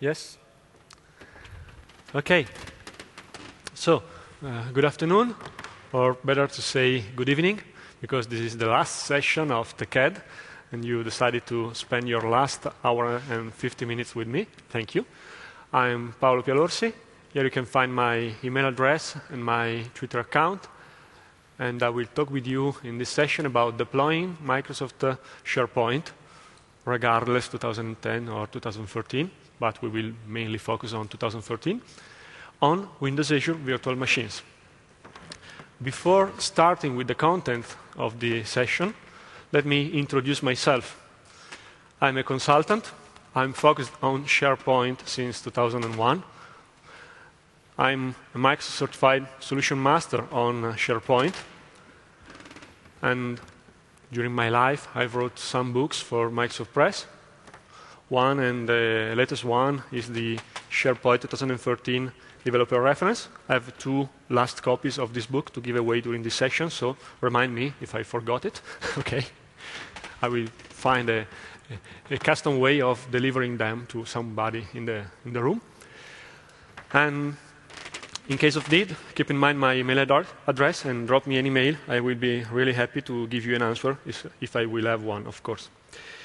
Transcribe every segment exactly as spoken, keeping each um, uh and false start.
Yes? Okay. So, uh, good afternoon, or better to say good evening, because this is the last session of TechEd, and you decided to spend your last hour and fifty minutes with me. Thank you. I'm Paolo Pialorsi. Here you can find my email address and my Twitter account, and I will talk with you in this session about deploying Microsoft uh, SharePoint, regardless two thousand ten or two thousand thirteen, but we will mainly focus on two thousand thirteen, on Windows Azure virtual machines. Before starting with the content of the session, let me introduce myself. I'm a consultant. I'm focused on SharePoint since two thousand one. I'm a Microsoft Certified Solution Master on uh, SharePoint. And during my life, I've wrote some books for Microsoft Press. One, and the latest one, is the SharePoint two thousand thirteen Developer Reference. I have two last copies of this book to give away during this session, so remind me if I forgot it. Okay. I will find a, a, a custom way of delivering them to somebody in the, in the room. And in case of need, keep in mind my email ad address and drop me an email. I will be really happy to give you an answer, if, if I will have one, of course.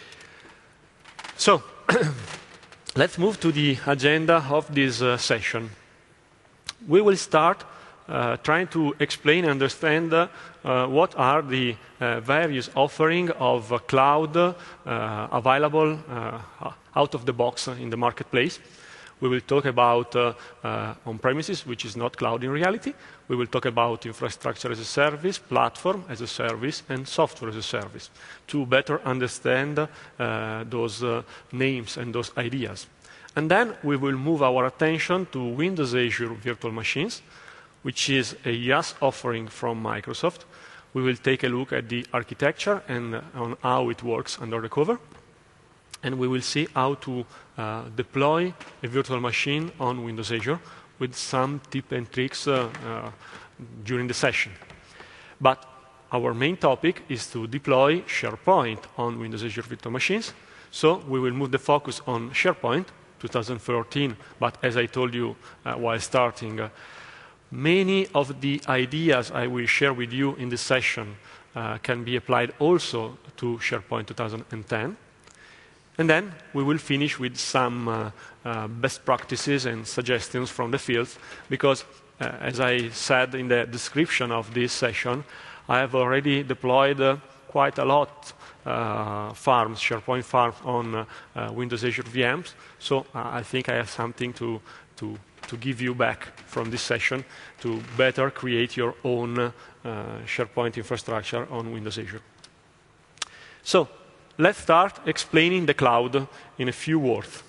So, let's move to the agenda of this uh, session. We will start uh, trying to explain and understand uh, uh, what are the uh, various offerings of uh, cloud uh, available uh, out of the box in the marketplace. We will talk about uh, uh, on-premises, which is not cloud in reality. We will talk about infrastructure as a service, platform as a service, and software as a service, to better understand uh, those uh, names and those ideas. And then we will move our attention to Windows Azure Virtual Machines, which is a IaaS offering from Microsoft. We will take a look at the architecture and uh, on how it works under the cover. And we will see how to uh, deploy a virtual machine on Windows Azure with some tips and tricks uh, uh, during the session. But our main topic is to deploy SharePoint on Windows Azure virtual machines. So we will move the focus on SharePoint two thousand thirteen. But as I told you uh, while starting, uh, many of the ideas I will share with you in this session uh, can be applied also to SharePoint two thousand ten. And then we will finish with some uh, uh, best practices and suggestions from the field, because uh, as I said in the description of this session, I have already deployed uh, quite a lot uh, farms, SharePoint farms on uh, uh, Windows Azure V Ms. So uh, I think I have something to, to, to give you back from this session to better create your own uh, SharePoint infrastructure on Windows Azure. So, let's start explaining the cloud in a few words.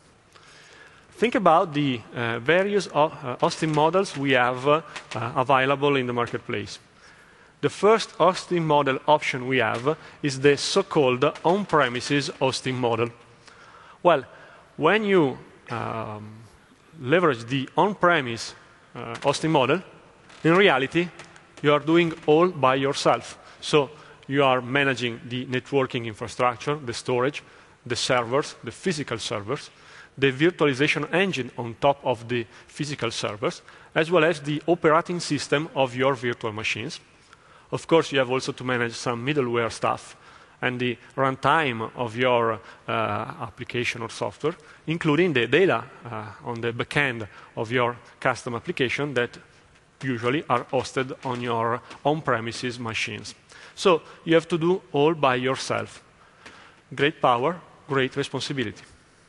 Think about the uh, various uh, hosting models we have uh, uh, available in the marketplace. The first hosting model option we have is the so-called on-premises hosting model. Well, when you um, leverage the on-premise uh, hosting model, in reality, you are doing all by yourself. So, you are managing the networking infrastructure, the storage, the servers, the physical servers, the virtualization engine on top of the physical servers, as well as the operating system of your virtual machines. Of course, you have also to manage some middleware stuff and the runtime of your uh, application or software, including the data uh, on the backend of your custom application that usually are hosted on your on-premises machines. So you have to do all by yourself. Great power, great responsibility.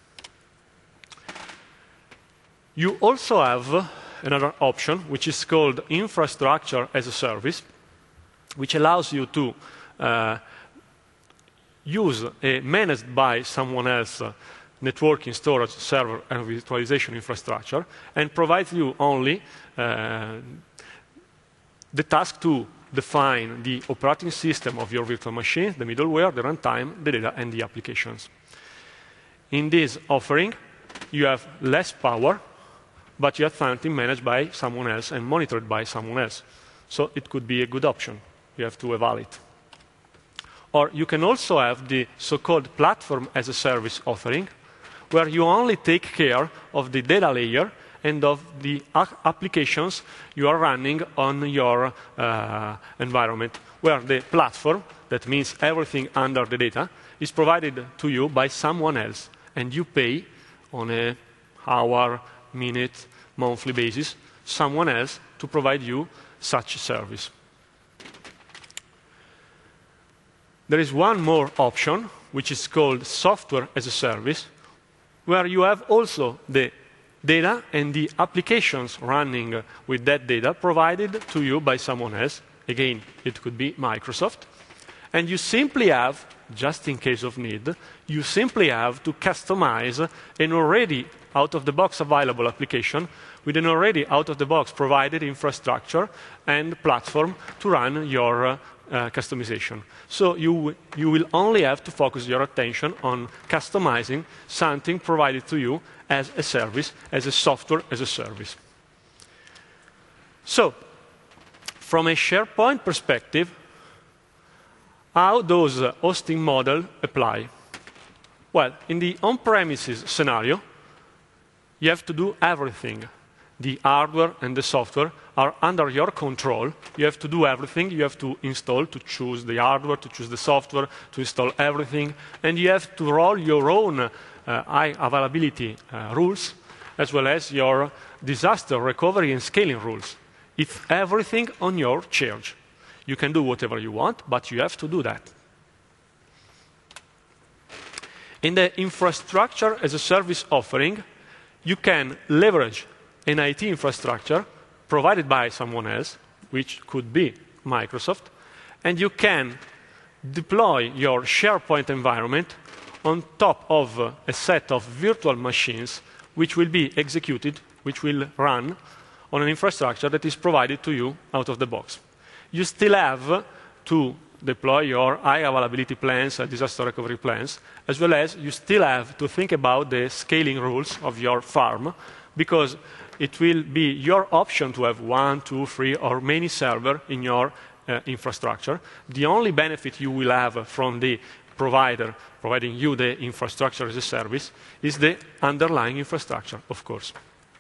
You also have another option, which is called infrastructure as a service, which allows you to uh, use a managed by someone else uh, networking, storage, server, and virtualization infrastructure, and provides you only uh, the task to define the operating system of your virtual machine, the middleware, the runtime, the data, and the applications. In this offering, you have less power, but you have something managed by someone else and monitored by someone else. So it could be a good option. You have to evaluate. Or you can also have the so-called platform as a service offering, where you only take care of the data layer and of the applications you are running on your uh, environment, where the platform, that means everything under the data, is provided to you by someone else, and you pay on a hour, minute, monthly basis, someone else to provide you such a service. There is one more option, which is called software as a service, where you have also the data and the applications running with that data provided to you by someone else. Again, it could be Microsoft. And you simply have, just in case of need, you simply have to customize an already out-of-the-box available application with an already out-of-the-box provided infrastructure and platform to run your uh, uh, customization. So you, you will only have to focus your attention on customizing something provided to you as a service, as a software as a service. So, from a SharePoint perspective, how does uh, hosting model apply? Well, in the on-premises scenario, you have to do everything. The hardware and the software are under your control. You have to do everything. You have to install, to choose the hardware, to choose the software, to install everything. And you have to roll your own uh, high availability uh, rules, as well as your disaster recovery and scaling rules. It's everything on your charge. You can do whatever you want, but you have to do that. In the infrastructure as a service offering, you can leverage an I T infrastructure provided by someone else, which could be Microsoft, and you can deploy your SharePoint environment on top of uh, a set of virtual machines which will be executed, which will run on an infrastructure that is provided to you out of the box. You still have to deploy your high availability plans and disaster recovery plans, as well as you still have to think about the scaling rules of your farm, because it will be your option to have one, two, three, or many servers in your uh, infrastructure. The only benefit you will have from the provider providing you the infrastructure as a service is the underlying infrastructure, of course.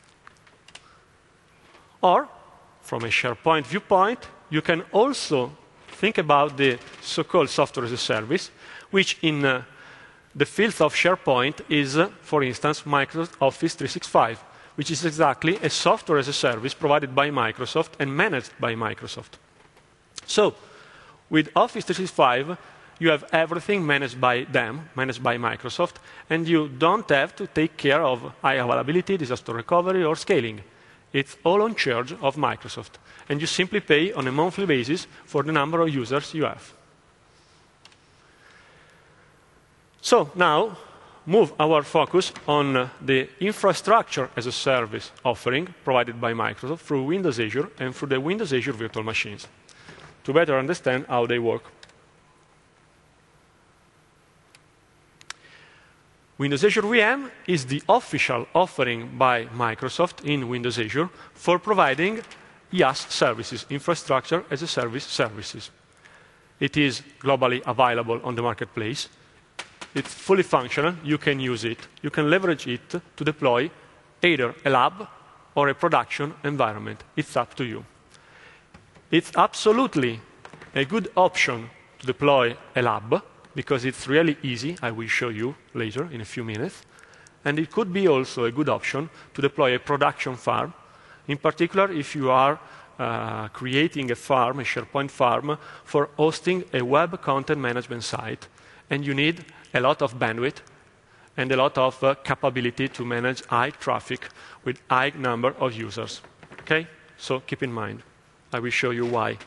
Or, from a SharePoint viewpoint, you can also think about the so-called software as a service, which in uh, the field of SharePoint is, uh, for instance, Microsoft Office three sixty-five, which is exactly a software as a service provided by Microsoft and managed by Microsoft. So, with Office three sixty-five, you have everything managed by them, managed by Microsoft, and you don't have to take care of high availability, disaster recovery, or scaling. It's all on charge of Microsoft, and you simply pay on a monthly basis for the number of users you have. So now, move our focus on uh, the infrastructure as a service offering provided by Microsoft through Windows Azure and through the Windows Azure virtual machines, to better understand how they work. Windows Azure V M is the official offering by Microsoft in Windows Azure for providing I A S services, infrastructure as a service services. It is globally available on the marketplace. It's fully functional. You can use it. You can leverage it to deploy either a lab or a production environment. It's up to you. It's absolutely a good option to deploy a lab, because it's really easy. I will show you later in a few minutes. And it could be also a good option to deploy a production farm, in particular if you are uh, creating a farm, a SharePoint farm, for hosting a web content management site. And you need a lot of bandwidth and a lot of uh, capability to manage high traffic with high number of users. Okay? So keep in mind. I will show you why.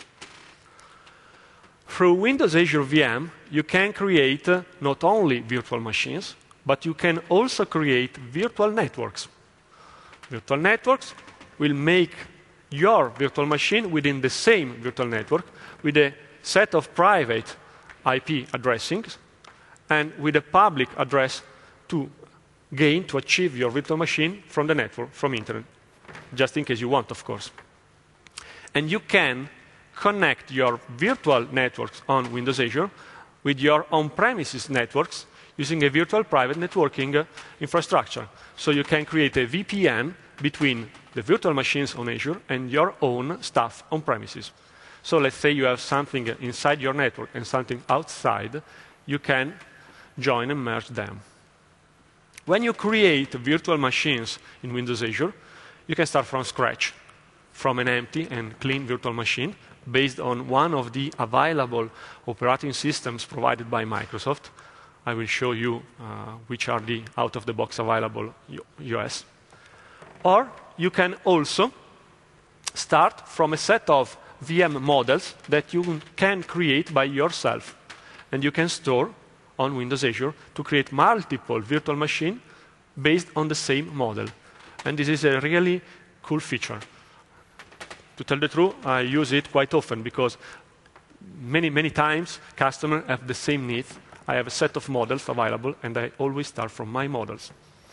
Through Windows Azure V M, you can create uh, not only virtual machines, but you can also create virtual networks. Virtual networks will make your virtual machine within the same virtual network with a set of private I P addressings and with a public address to gain, to achieve your virtual machine from the network, from internet, just in case you want, of course. And you can connect your virtual networks on Windows Azure with your on-premises networks using a virtual private networking uh, infrastructure. So you can create a V P N between the virtual machines on Azure and your own stuff on premises. So let's say you have something inside your network and something outside, you can join and merge them. When you create virtual machines in Windows Azure, you can start from scratch, from an empty and clean virtual machine based on one of the available operating systems provided by Microsoft. I will show you uh, which are the out-of-the-box available O S. Or you can also start from a set of V M models that you can create by yourself. And you can store on Windows Azure to create multiple virtual machines based on the same model. And this is a really cool feature. To tell the truth, I use it quite often because many, many times customers have the same needs. I have a set of models available, and I always start from my models.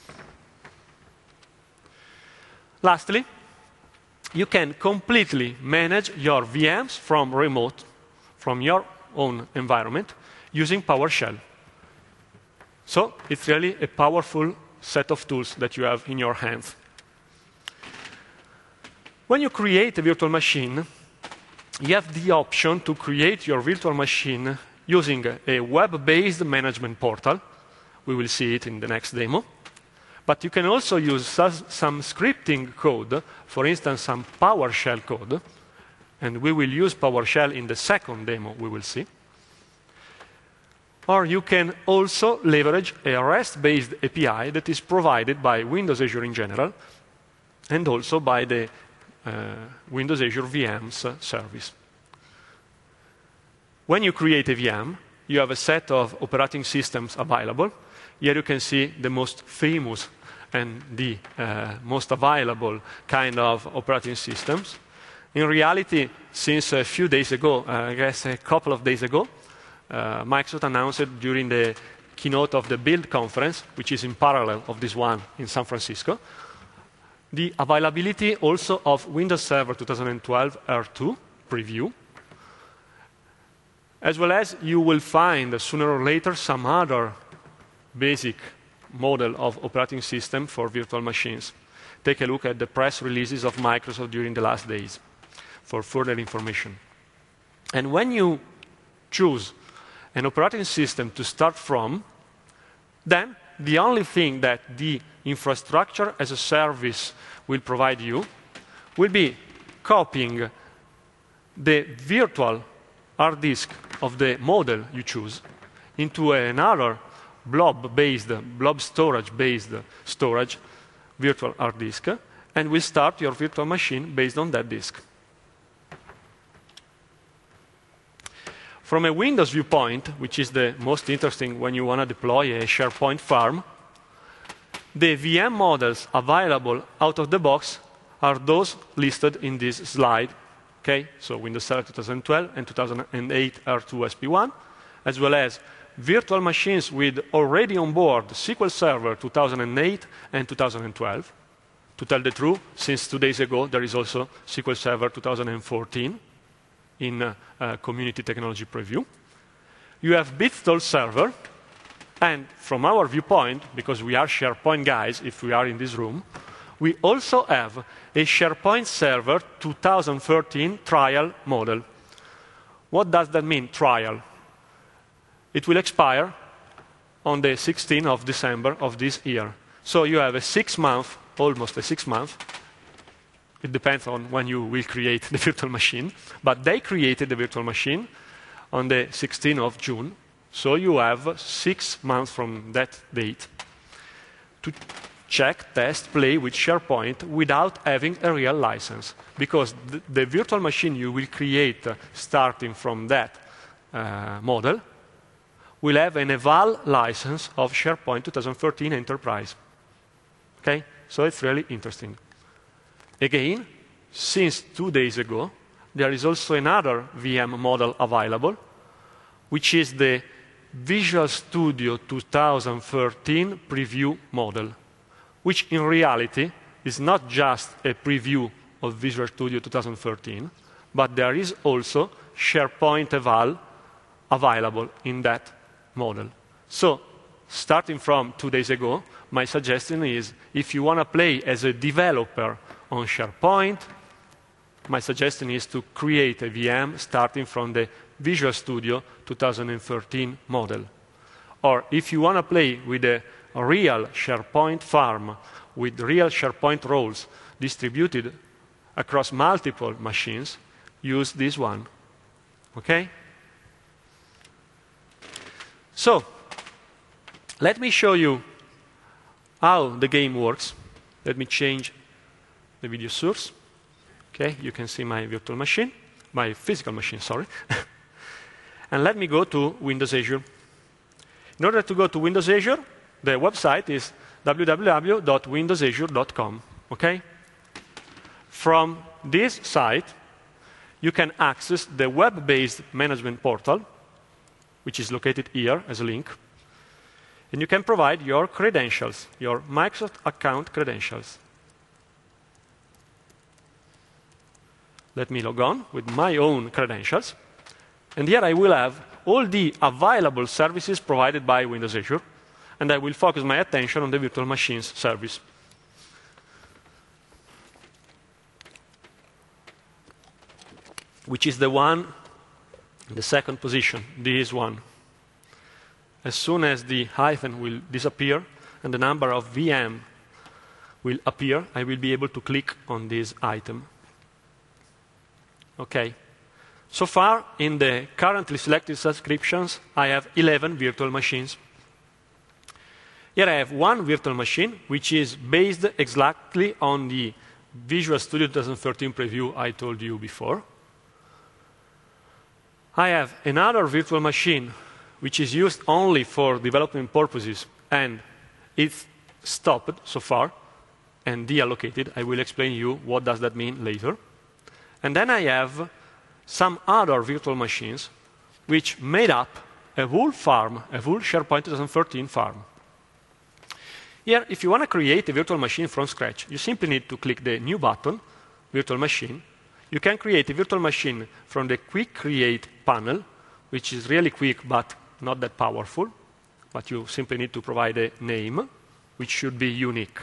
Lastly, you can completely manage your V Ms from remote, from your own environment, using PowerShell. So it's really a powerful set of tools that you have in your hands. When you create a virtual machine, you have the option to create your virtual machine using a web-based management portal. We will see it in the next demo. But you can also use some scripting code, for instance, some PowerShell code. And we will use PowerShell in the second demo we will see. Or you can also leverage a REST-based A P I that is provided by Windows Azure in general, and also by the uh, Windows Azure V Ms service. When you create a V M, you have a set of operating systems available. Here you can see the most famous and the uh, most available kind of operating systems. In reality, since a few days ago, uh, I guess a couple of days ago, uh, Microsoft announced during the keynote of the Build conference, which is in parallel of this one in San Francisco, the availability also of Windows Server twenty twelve R two preview, as well as you will find sooner or later some other basic model of operating system for virtual machines. Take a look at the press releases of Microsoft during the last days for further information. And when you choose an operating system to start from, then the only thing that the infrastructure as a service will provide you will be copying the virtual hard disk of the model you choose into another blob-based, blob storage-based storage virtual hard disk, and will start your virtual machine based on that disk. From a Windows viewpoint, which is the most interesting when you want to deploy a SharePoint farm, the V M models available out of the box are those listed in this slide. Okay? So Windows Server twenty twelve and two thousand eight R two S P one, as well as virtual machines with already on board S Q L Server two thousand eight and two thousand twelve. To tell the truth, since two days ago, there is also S Q L Server two thousand fourteen in uh, uh, Community Technology Preview. You have Bitstall Server, and from our viewpoint, because we are SharePoint guys, if we are in this room, we also have a SharePoint Server two thousand thirteen trial model. What does that mean, trial? It will expire on the sixteenth of December of this year. So you have a six-month, almost a six-month. It depends on when you will create the virtual machine. But they created the virtual machine on the sixteenth of June. So you have six months from that date to check, test, play with SharePoint without having a real license. Because the, the virtual machine you will create uh, starting from that uh, model will have an eval license of SharePoint twenty thirteen Enterprise. Okay? So it's really interesting. Again, since two days ago, there is also another V M model available, which is the Visual Studio two thousand thirteen preview model, which in reality is not just a preview of Visual Studio two thousand thirteen, but there is also SharePoint eval available in that model. So starting from two days ago, my suggestion is if you want to play as a developer on SharePoint, my suggestion is to create a V M starting from the Visual Studio two thousand thirteen model. Or if you want to play with a real SharePoint farm with real SharePoint roles distributed across multiple machines, use this one. Okay? So, let me show you how the game works. Let me change the video source. Okay, you can see my virtual machine, my physical machine, sorry. And let me go to Windows Azure. In order to go to Windows Azure, the website is w w w dot windows azure dot com. Okay? From this site, you can access the web-based management portal, which is located here as a link. And you can provide your credentials, your Microsoft account credentials. Let me log on with my own credentials. And here I will have all the available services provided by Windows Azure. And I will focus my attention on the virtual machines service. Which is the one in the second position, this one. As soon as the hyphen will disappear and the number of V M will appear, I will be able to click on this item. Okay. So far, in the currently selected subscriptions, I have eleven virtual machines. Here I have one virtual machine, which is based exactly on the Visual Studio twenty thirteen preview I told you before. I have another virtual machine, which is used only for development purposes, and it's stopped so far and deallocated. I will explain you what does that mean later. And then I have some other virtual machines which made up a whole farm, a whole SharePoint twenty thirteen farm. Here, if you want to create a virtual machine from scratch, you simply need to click the New button, Virtual Machine. You can create a virtual machine from the Quick Create panel, which is really quick but not that powerful. But you simply need to provide a name, which should be unique,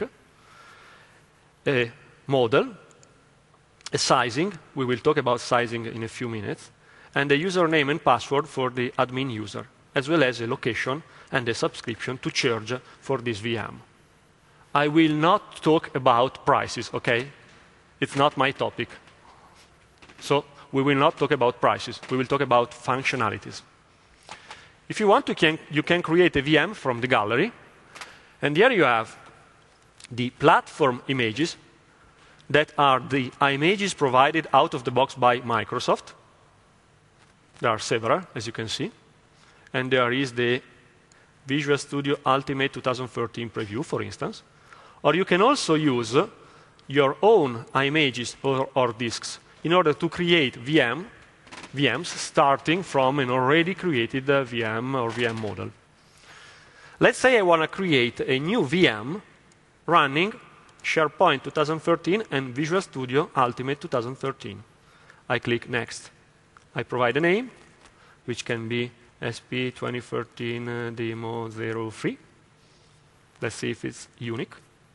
a model, a sizing. We will talk about sizing in a few minutes, and a username and password for the admin user, as well as a location and a subscription to charge for this V M. I will not talk about prices, okay? It's not my topic. So we will not talk about prices. We will talk about functionalities. If you want to, can, you can create a V M from the gallery. And here you have the platform images that are the images provided out of the box by Microsoft. There are several, as you can see. And there is the Visual Studio Ultimate twenty thirteen preview, for instance. Or you can also use your own images or, or disks in order to create V M, V Ms starting from an already created uh, V M or V M model. Let's say I want to create a new V M running SharePoint twenty thirteen and Visual Studio Ultimate twenty thirteen. I click Next. I provide a name, which can be S P twenty thirteen uh, Demo zero three. Let's see if it's unique.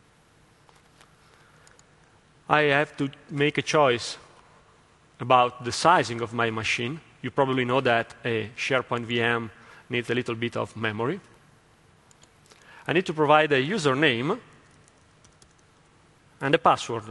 I have to make a choice about the sizing of my machine. You probably know that a SharePoint V M needs a little bit of memory. I need to provide a username and a password.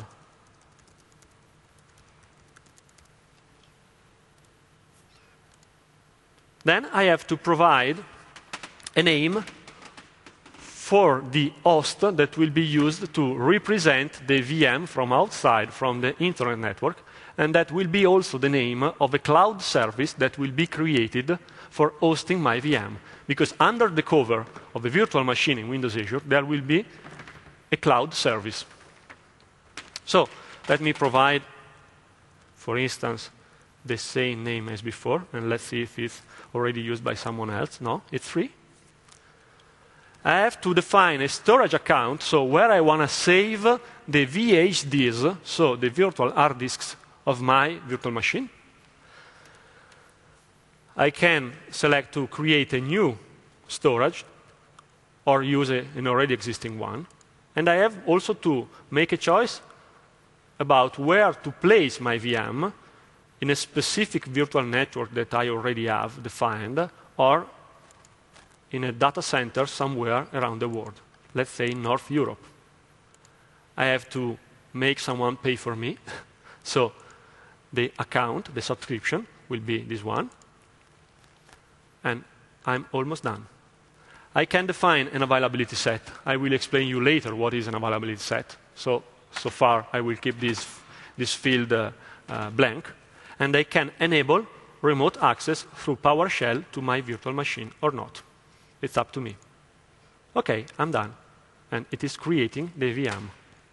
Then I have to provide a name for the host that will be used to represent the V M from outside, from the internet network, and that will be also the name of a cloud service that will be created for hosting my V M. Because under the cover of a virtual machine in Windows Azure, there will be a cloud service. So let me provide, for instance, the same name as before, and let's see if it's already used by someone else. No, it's free. I have to define a storage account, so where I want to save the V H Ds, so the virtual hard disks of my virtual machine. I can select to create a new storage, or use a, an already existing one. And I have also to make a choice about where to place my V M in a specific virtual network that I already have defined, or in a data center somewhere around the world, let's say in North Europe. I have to make someone pay for me. So the account, the subscription, will be this one. And I'm almost done. I can define an availability set. I will explain you later what is an availability set. So, so far, I will keep this, this field uh, uh, blank. And I can enable remote access through PowerShell to my virtual machine or not. It's up to me. OK, I'm done. And it is creating the V M.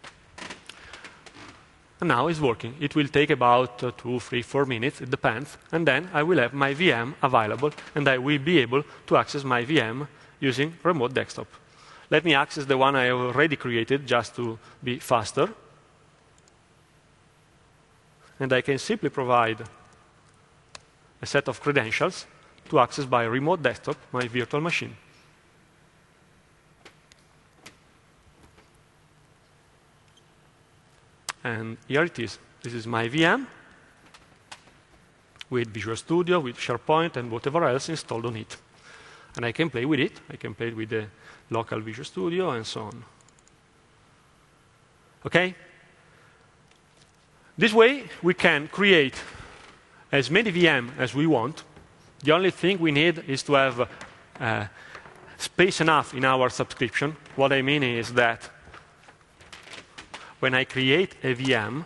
And now it's working. It will take about uh, two, three, four minutes. It depends. And then I will have my V M available, and I will be able to access my V M using remote desktop. Let me access the one I have already created just to be faster. And I can simply provide a set of credentials to access by remote desktop my virtual machine. And here it is. This is my V M with Visual Studio, with SharePoint, and whatever else installed on it. And I can play with it. I can play with the local Visual Studio and so on. OK? This way, we can create as many V M as we want. The only thing we need is to have uh, space enough in our subscription. What I mean is that when I create a V M,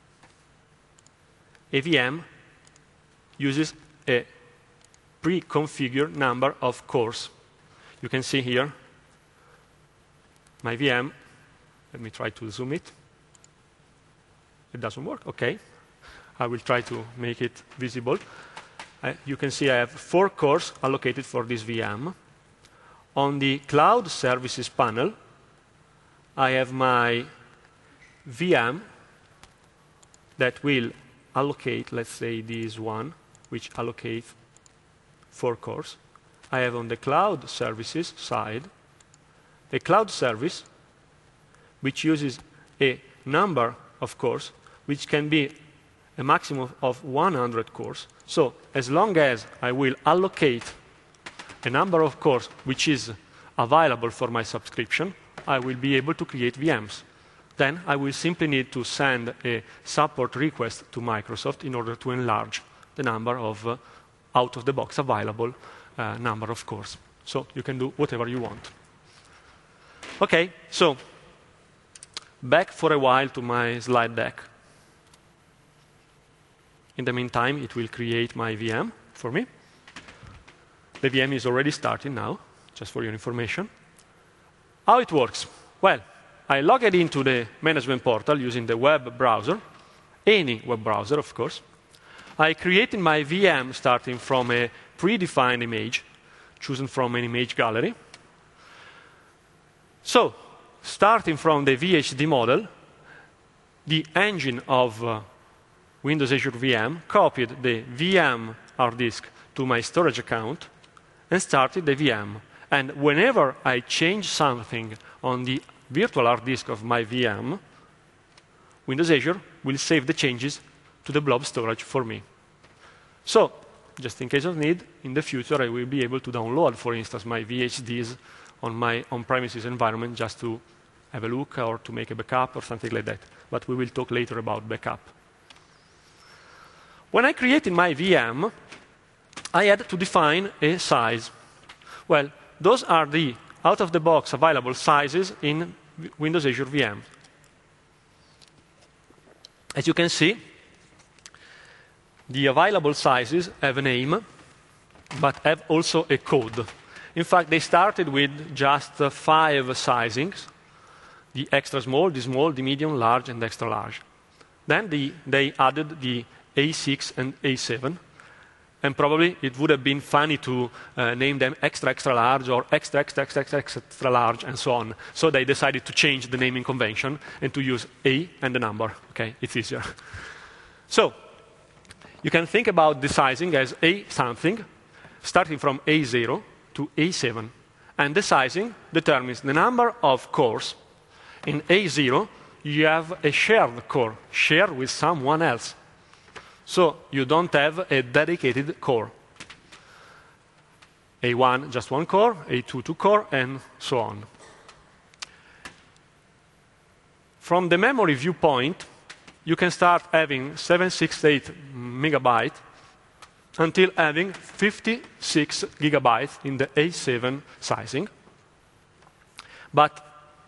a V M uses a pre-configured number of cores. You can see here my V M. Let me try to zoom it. It doesn't work. OK. I will try to make it visible. Uh, you can see I have four cores allocated for this V M. On the Cloud Services panel, I have my V M that will allocate, let's say, this one, which allocates four cores. I have on the Cloud Services side a cloud service which uses a number of cores, which can be a maximum of one hundred cores. So as long as I will allocate a number of cores which is available for my subscription, I will be able to create V Ms. Then I will simply need to send a support request to Microsoft in order to enlarge the number of uh, out-of-the-box available uh, number of cores. So you can do whatever you want. OK, so back for a while to my slide deck. In the meantime, it will create my V M for me. The V M is already starting now, just for your information. How it works? Well, I logged into the management portal using the web browser, any web browser, of course. I created my V M starting from a predefined image, chosen from an image gallery. So, starting from the V H D model, the engine of uh, Windows Azure V M copied the V M hard disk to my storage account and started the V M. And whenever I change something on the virtual hard disk of my V M, Windows Azure will save the changes to the blob storage for me. So, just in case of need, in the future I will be able to download, for instance, my V H Ds on my on-premises environment just to have a look or to make a backup or something like that. But we will talk later about backup. When I created my V M, I had to define a size. Well, those are the out-of-the-box available sizes in Windows Azure V M. As you can see, the available sizes have a name, but have also a code. In fact, they started with just uh, five sizings: the extra small, the small, the medium, large, and extra large. Then the, they added the A six and A seven. And probably it would have been funny to uh, name them extra, extra large, or extra, extra, extra, extra, extra large, and so on. So they decided to change the naming convention and to use A and the number. OK, it's easier. So you can think about the sizing as A something, starting from A zero to A seven. And the sizing determines the number of cores. In A zero, you have a shared core, shared with someone else. So you don't have a dedicated core. A one, just one core, A two, two core, and so on. From the memory viewpoint, you can start having seven hundred sixty-eight megabytes until having fifty-six gigabytes in the A seven sizing. But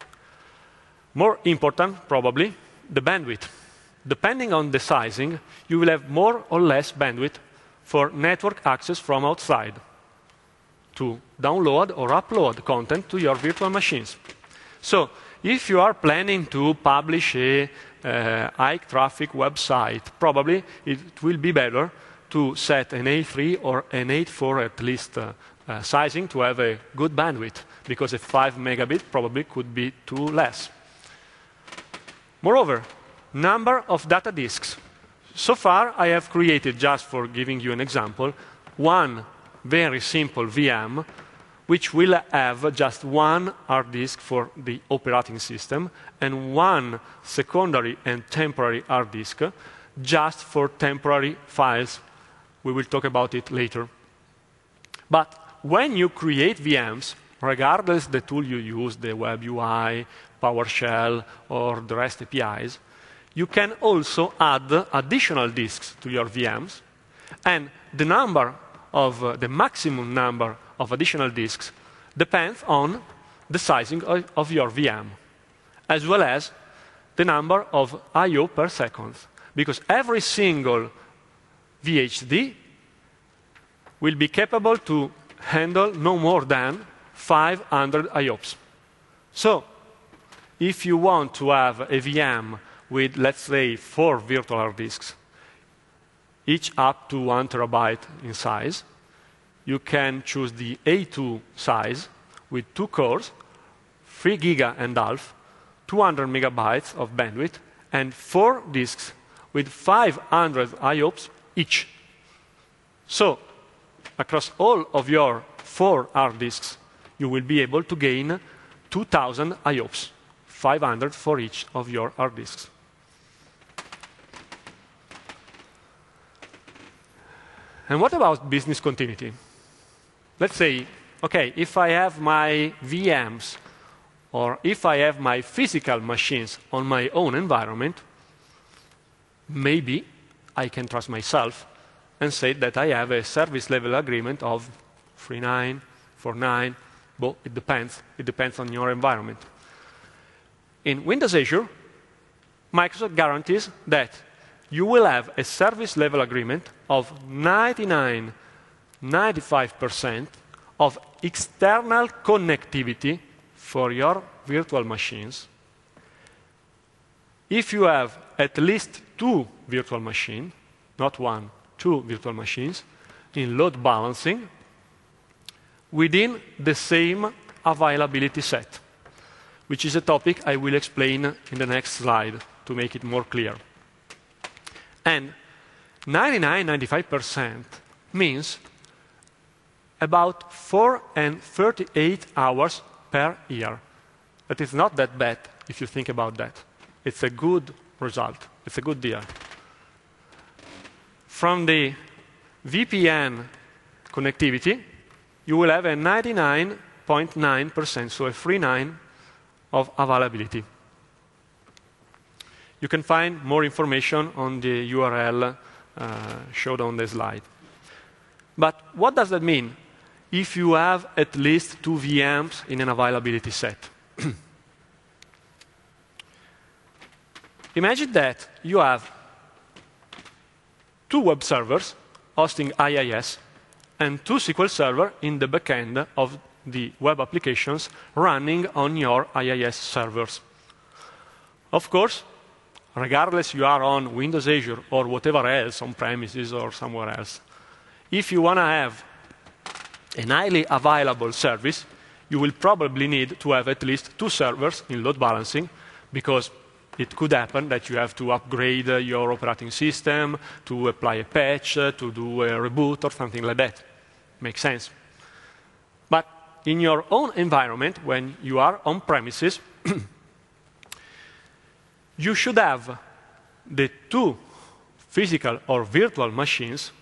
more important, probably, the bandwidth. Depending on the sizing, you will have more or less bandwidth for network access from outside to download or upload content to your virtual machines. So if you are planning to publish a uh, high-traffic website, probably it will be better to set an A three or an A four at least uh, uh, sizing to have a good bandwidth, because a five megabit probably could be too less. Moreover, number of data disks. So far, I have created, just for giving you an example, one very simple V M, which will have just one hard disk for the operating system and one secondary and temporary hard disk just for temporary files. We will talk about it later. But when you create V Ms, regardless the tool you use, the web U I, PowerShell, or the REST A P Is, you can also add additional disks to your V Ms, and the number of uh, the maximum number of additional disks depends on the sizing of, of your V M, as well as the number of I O per second, because every single V H D will be capable to handle no more than five hundred I O Ps. So, if you want to have a V M with, let's say, four virtual hard disks, each up to one terabyte in size, you can choose the A two size with two cores, three giga and half, two hundred megabytes of bandwidth, and four disks with five hundred I O Ps each. So, across all of your four hard disks, you will be able to gain two thousand I O Ps, five hundred for each of your hard disks. And what about business continuity? Let's say, okay, if I have my V Ms or if I have my physical machines on my own environment, maybe I can trust myself and say that I have a service level agreement of three point nine, four point nine, well, it depends. It depends on your environment. In Windows Azure, Microsoft guarantees that you will have a service level agreement of ninety-nine, ninety-five percent of external connectivity for your virtual machines. If you have at least two virtual machines, not one, two virtual machines, in load balancing, within the same availability set, which is a topic I will explain in the next slide to make it more clear. And ninety-nine, ninety-five percent means about four and thirty-eight hours per year. That is not that bad if you think about that. It's a good result. It's a good deal. From the V P N connectivity, you will have a ninety-nine point nine percent, so a three point nine of availability. You can find more information on the U R L uh, showed on the slide. But what does that mean if you have at least two V Ms in an availability set? Imagine that you have two web servers hosting I I S and two S Q L servers in the backend of the web applications running on your I I S servers. Of course, regardless you are on Windows Azure or whatever else, on premises or somewhere else, if you want to have a highly available service, you will probably need to have at least two servers in load balancing, because it could happen that you have to upgrade uh, your operating system, to apply a patch, uh, to do a reboot or something like that. Makes sense. But in your own environment, when you are on premises, you should have the two physical or virtual machines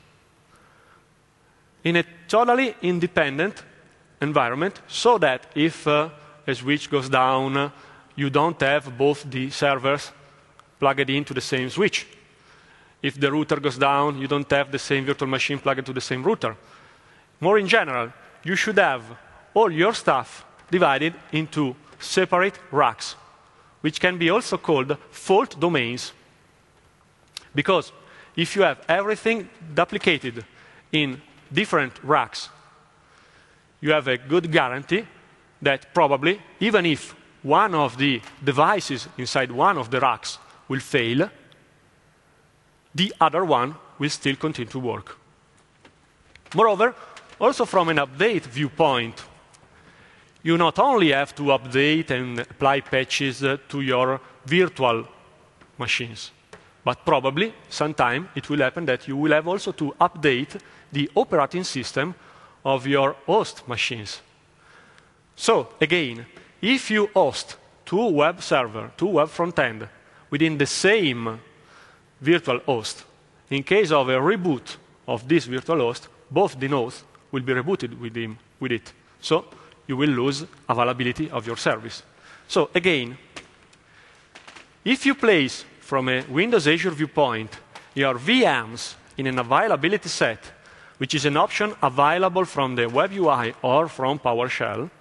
in a totally independent environment, so that if uh, a switch goes down, uh, you don't have both the servers plugged into the same switch. If the router goes down, you don't have the same virtual machine plugged to the same router. More in general, you should have all your stuff divided into separate racks, which can be also called fault domains. Because if you have everything duplicated in different racks, you have a good guarantee that probably, even if one of the devices inside one of the racks will fail, the other one will still continue to work. Moreover, also from an update viewpoint, you not only have to update and apply patches uh, to your virtual machines, but probably sometime it will happen that you will have also to update the operating system of your host machines. So again, if you host two web servers, two web front-end within the same virtual host, in case of a reboot of this virtual host, both the nodes will be rebooted with, him, with it. So you will lose availability of your service. So again, if you place from a Windows Azure viewpoint your V Ms in an availability set, which is an option available from the web U I or from PowerShell,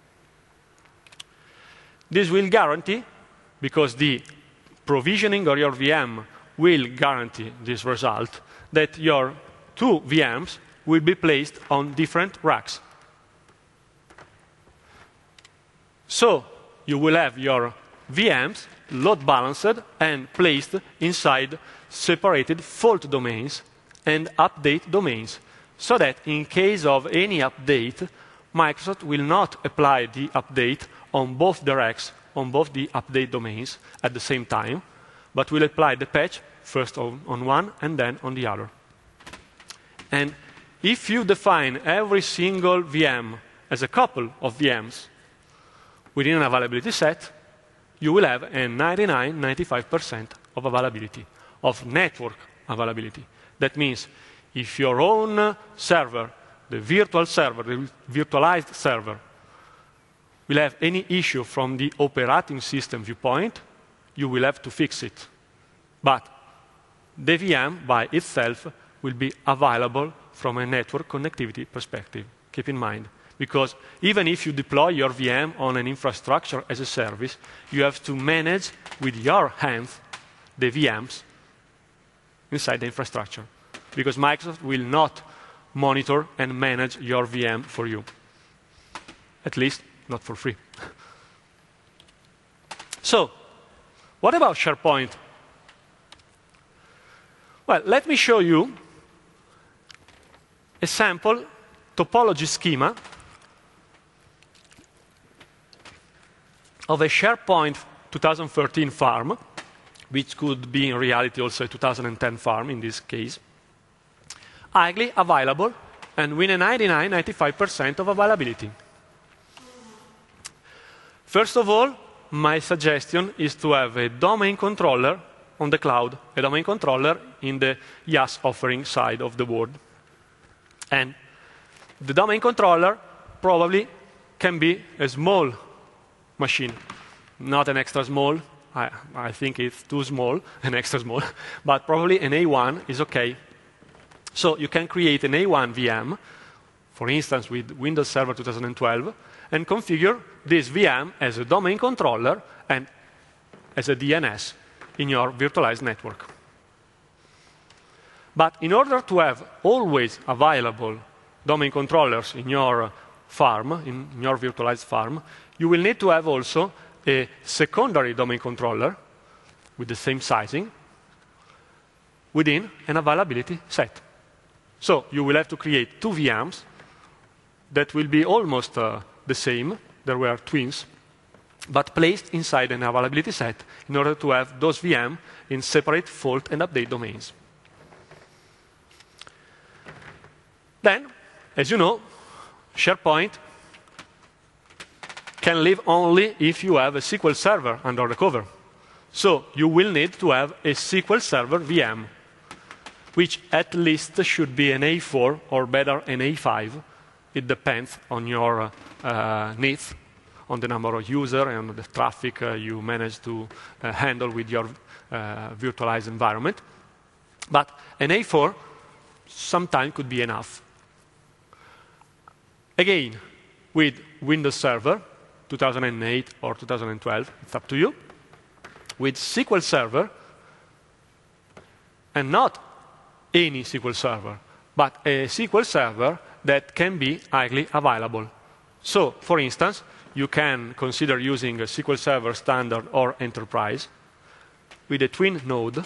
this will guarantee, because the provisioning of your V M will guarantee this result, that your two V Ms will be placed on different racks. So you will have your V Ms load balanced and placed inside separated fault domains and update domains, so that in case of any update, Microsoft will not apply the update on both the racks, on both the update domains at the same time, but will apply the patch first on, on one and then on the other. And if you define every single V M as a couple of V Ms within an availability set, you will have a ninety-nine, ninety-five percent of availability, of network availability. That means if your own server, the virtual server, the virtualized server, will have any issue from the operating system viewpoint, you will have to fix it. But the V M by itself will be available from a network connectivity perspective. Keep in mind. Because even if you deploy your V M on an infrastructure as a service, you have to manage with your hands the V Ms inside the infrastructure. Because Microsoft will not monitor and manage your V M for you. At least, not for free. So, what about SharePoint? Well, let me show you a sample topology schema of a SharePoint twenty thirteen farm, which could be in reality also a two thousand ten farm in this case, highly available and with a ninety-nine, ninety-five percent of availability. First of all, my suggestion is to have a domain controller on the cloud, a domain controller in the IaaS offering side of the world. And the domain controller probably can be a small machine, not an extra small. I, I think it's too small, an extra small, but probably an A one is okay. So you can create an A one V M, for instance, with Windows Server twenty twelve, and configure this V M as a domain controller and as a D N S in your virtualized network. But in order to have always available domain controllers in your farm, in your virtualized farm, you will need to have also a secondary domain controller with the same sizing within an availability set. So you will have to create two V Ms that will be almost uh, the same. There were twins, but placed inside an availability set in order to have those V Ms in separate fault and update domains. Then, as you know, SharePoint can live only if you have a S Q L Server under the cover. So you will need to have a S Q L Server V M, which at least should be an A four or better an A five. It depends on your uh, needs, on the number of users and the traffic uh, you manage to uh, handle with your uh, virtualized environment. But an A four sometimes could be enough. Again, with Windows Server, two thousand eight or two thousand twelve, it's up to you. With S Q L Server, and not any S Q L Server, but a S Q L Server that can be highly available. So, for instance, you can consider using a S Q L Server Standard or Enterprise with a twin node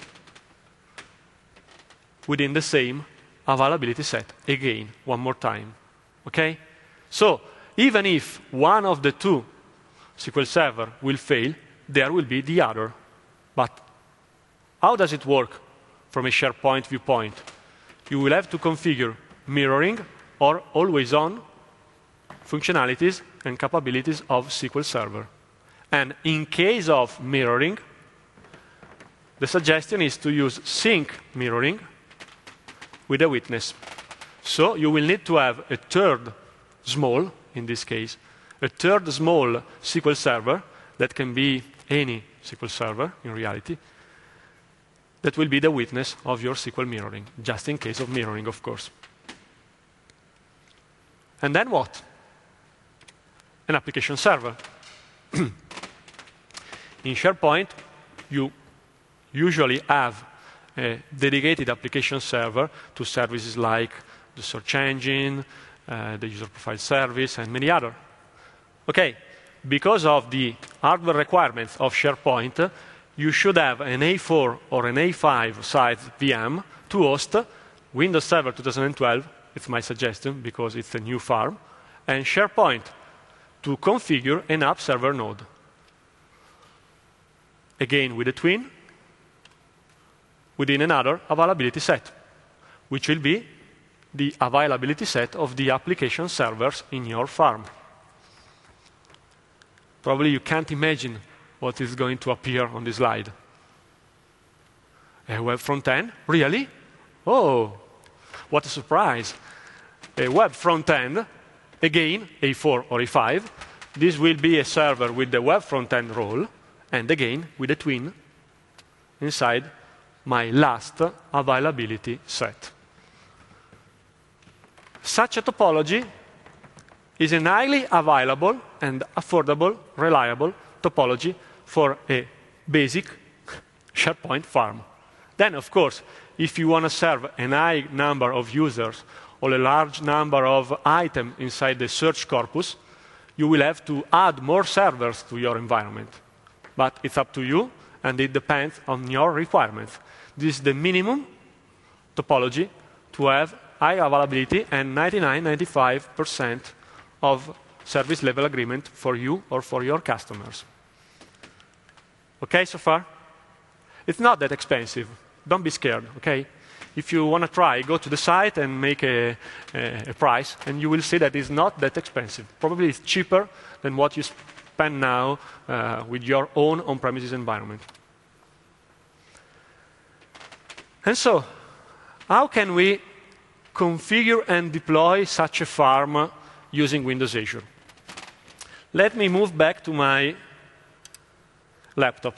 within the same availability set. Again, one more time. Okay? So, even if one of the two S Q L Server will fail, there will be the other. But how does it work from a SharePoint viewpoint? You will have to configure mirroring or always-on functionalities and capabilities of S Q L Server. And in case of mirroring, the suggestion is to use sync mirroring with a witness. So you will need to have a third small, in this case, a third small S Q L Server that can be any S Q L Server, in reality, that will be the witness of your S Q L mirroring, just in case of mirroring, of course. And then what? An application server. In SharePoint, you usually have a dedicated application server to services like the search engine, uh, the user profile service, and many other. Okay, because of the hardware requirements of SharePoint, you should have an A four or an A five size V M to host Windows Server twenty twelve, it's my suggestion because it's a new farm, and SharePoint to configure an app server node. Again, with a twin, within another availability set, which will be the availability set of the application servers in your farm. Probably you can't imagine what is going to appear on this slide. A web front end? Really? Oh, what a surprise. A web front end, again, A four or A five. This will be a server with the web front end role, and again, with a twin inside my last availability set. Such a topology is a highly available and affordable, reliable topology for a basic SharePoint farm. Then, of course, if you want to serve a high number of users or a large number of items inside the search corpus, you will have to add more servers to your environment. But it's up to you, and it depends on your requirements. This is the minimum topology to have high availability and ninety-nine, ninety-five percent of service level agreement for you or for your customers. Okay, so far? It's not that expensive. Don't be scared, okay? If you want to try, go to the site and make a, a, a price, and you will see that it's not that expensive. Probably it's cheaper than what you spend now uh, with your own on-premises environment. And so, how can we configure and deploy such a farm using Windows Azure? Let me move back to my laptop.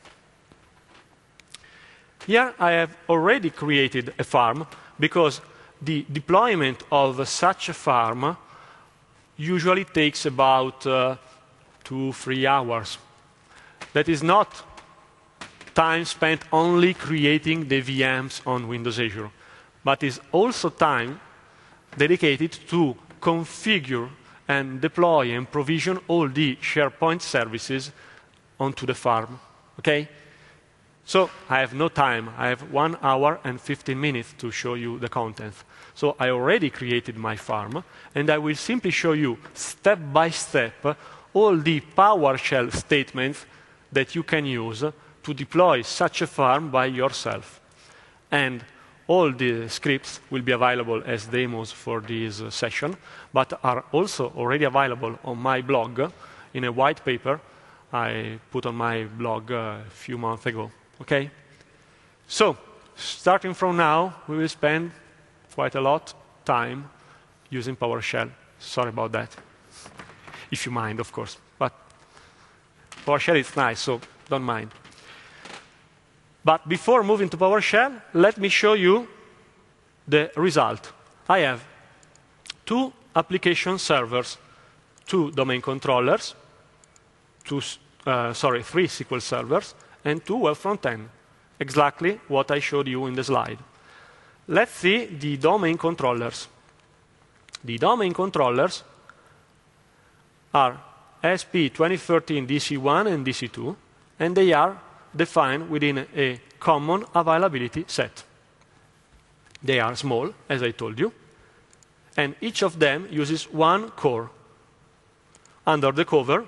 Here I have already created a farm because the deployment of such a farm usually takes about uh, two, three hours. That is not time spent only creating the V Ms on Windows Azure, but is also time dedicated to configure and deploy and provision all the SharePoint services onto the farm. Okay? So I have no time. I have one hour and fifteen minutes to show you the contents. So I already created my farm, and I will simply show you step by step all the PowerShell statements that you can use to deploy such a farm by yourself. And all the scripts will be available as demos for this uh, session, but are also already available on my blog in a white paper I put on my blog uh, a few months ago. Okay? So, starting from now, we will spend quite a lot of time using PowerShell. Sorry about that. If you mind, of course. But PowerShell is nice, so don't mind. But before moving to PowerShell, let me show you the result. I have two application servers, two domain controllers, two, uh, sorry, three S Q L servers, and two web front-end. Exactly what I showed you in the slide. Let's see the domain controllers. The domain controllers are A S P twenty thirteen D C one and D C two, and they are defined within a common availability set. They are small, as I told you, and each of them uses one core. Under the cover,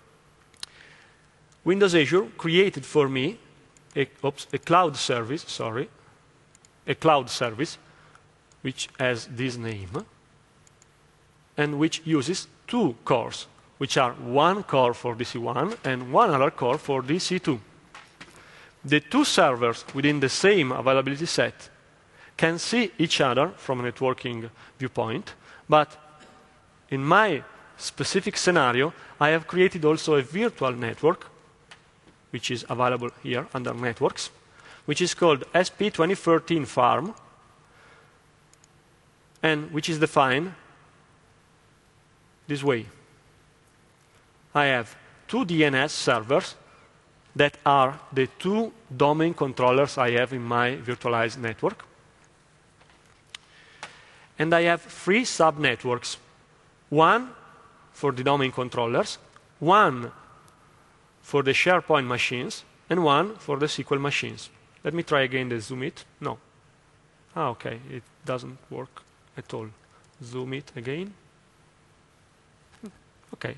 Windows Azure created for me a, oops, a cloud service, sorry, a cloud service, which has this name, and which uses two cores, which are one core for D C one and one other core for D C two. The two servers within the same availability set can see each other from a networking viewpoint, but in my specific scenario, I have created also a virtual network, which is available here under Networks, which is called A S P twenty thirteen Farm, and which is defined this way. I have two D N S servers that are the two domain controllers I have in my virtualized network. And I have three subnetworks, one for the domain controllers, one for the SharePoint machines, and one for the S Q L machines. Let me try again the Zoom it. No. Ah, okay, it doesn't work at all. Zoom it again. Okay.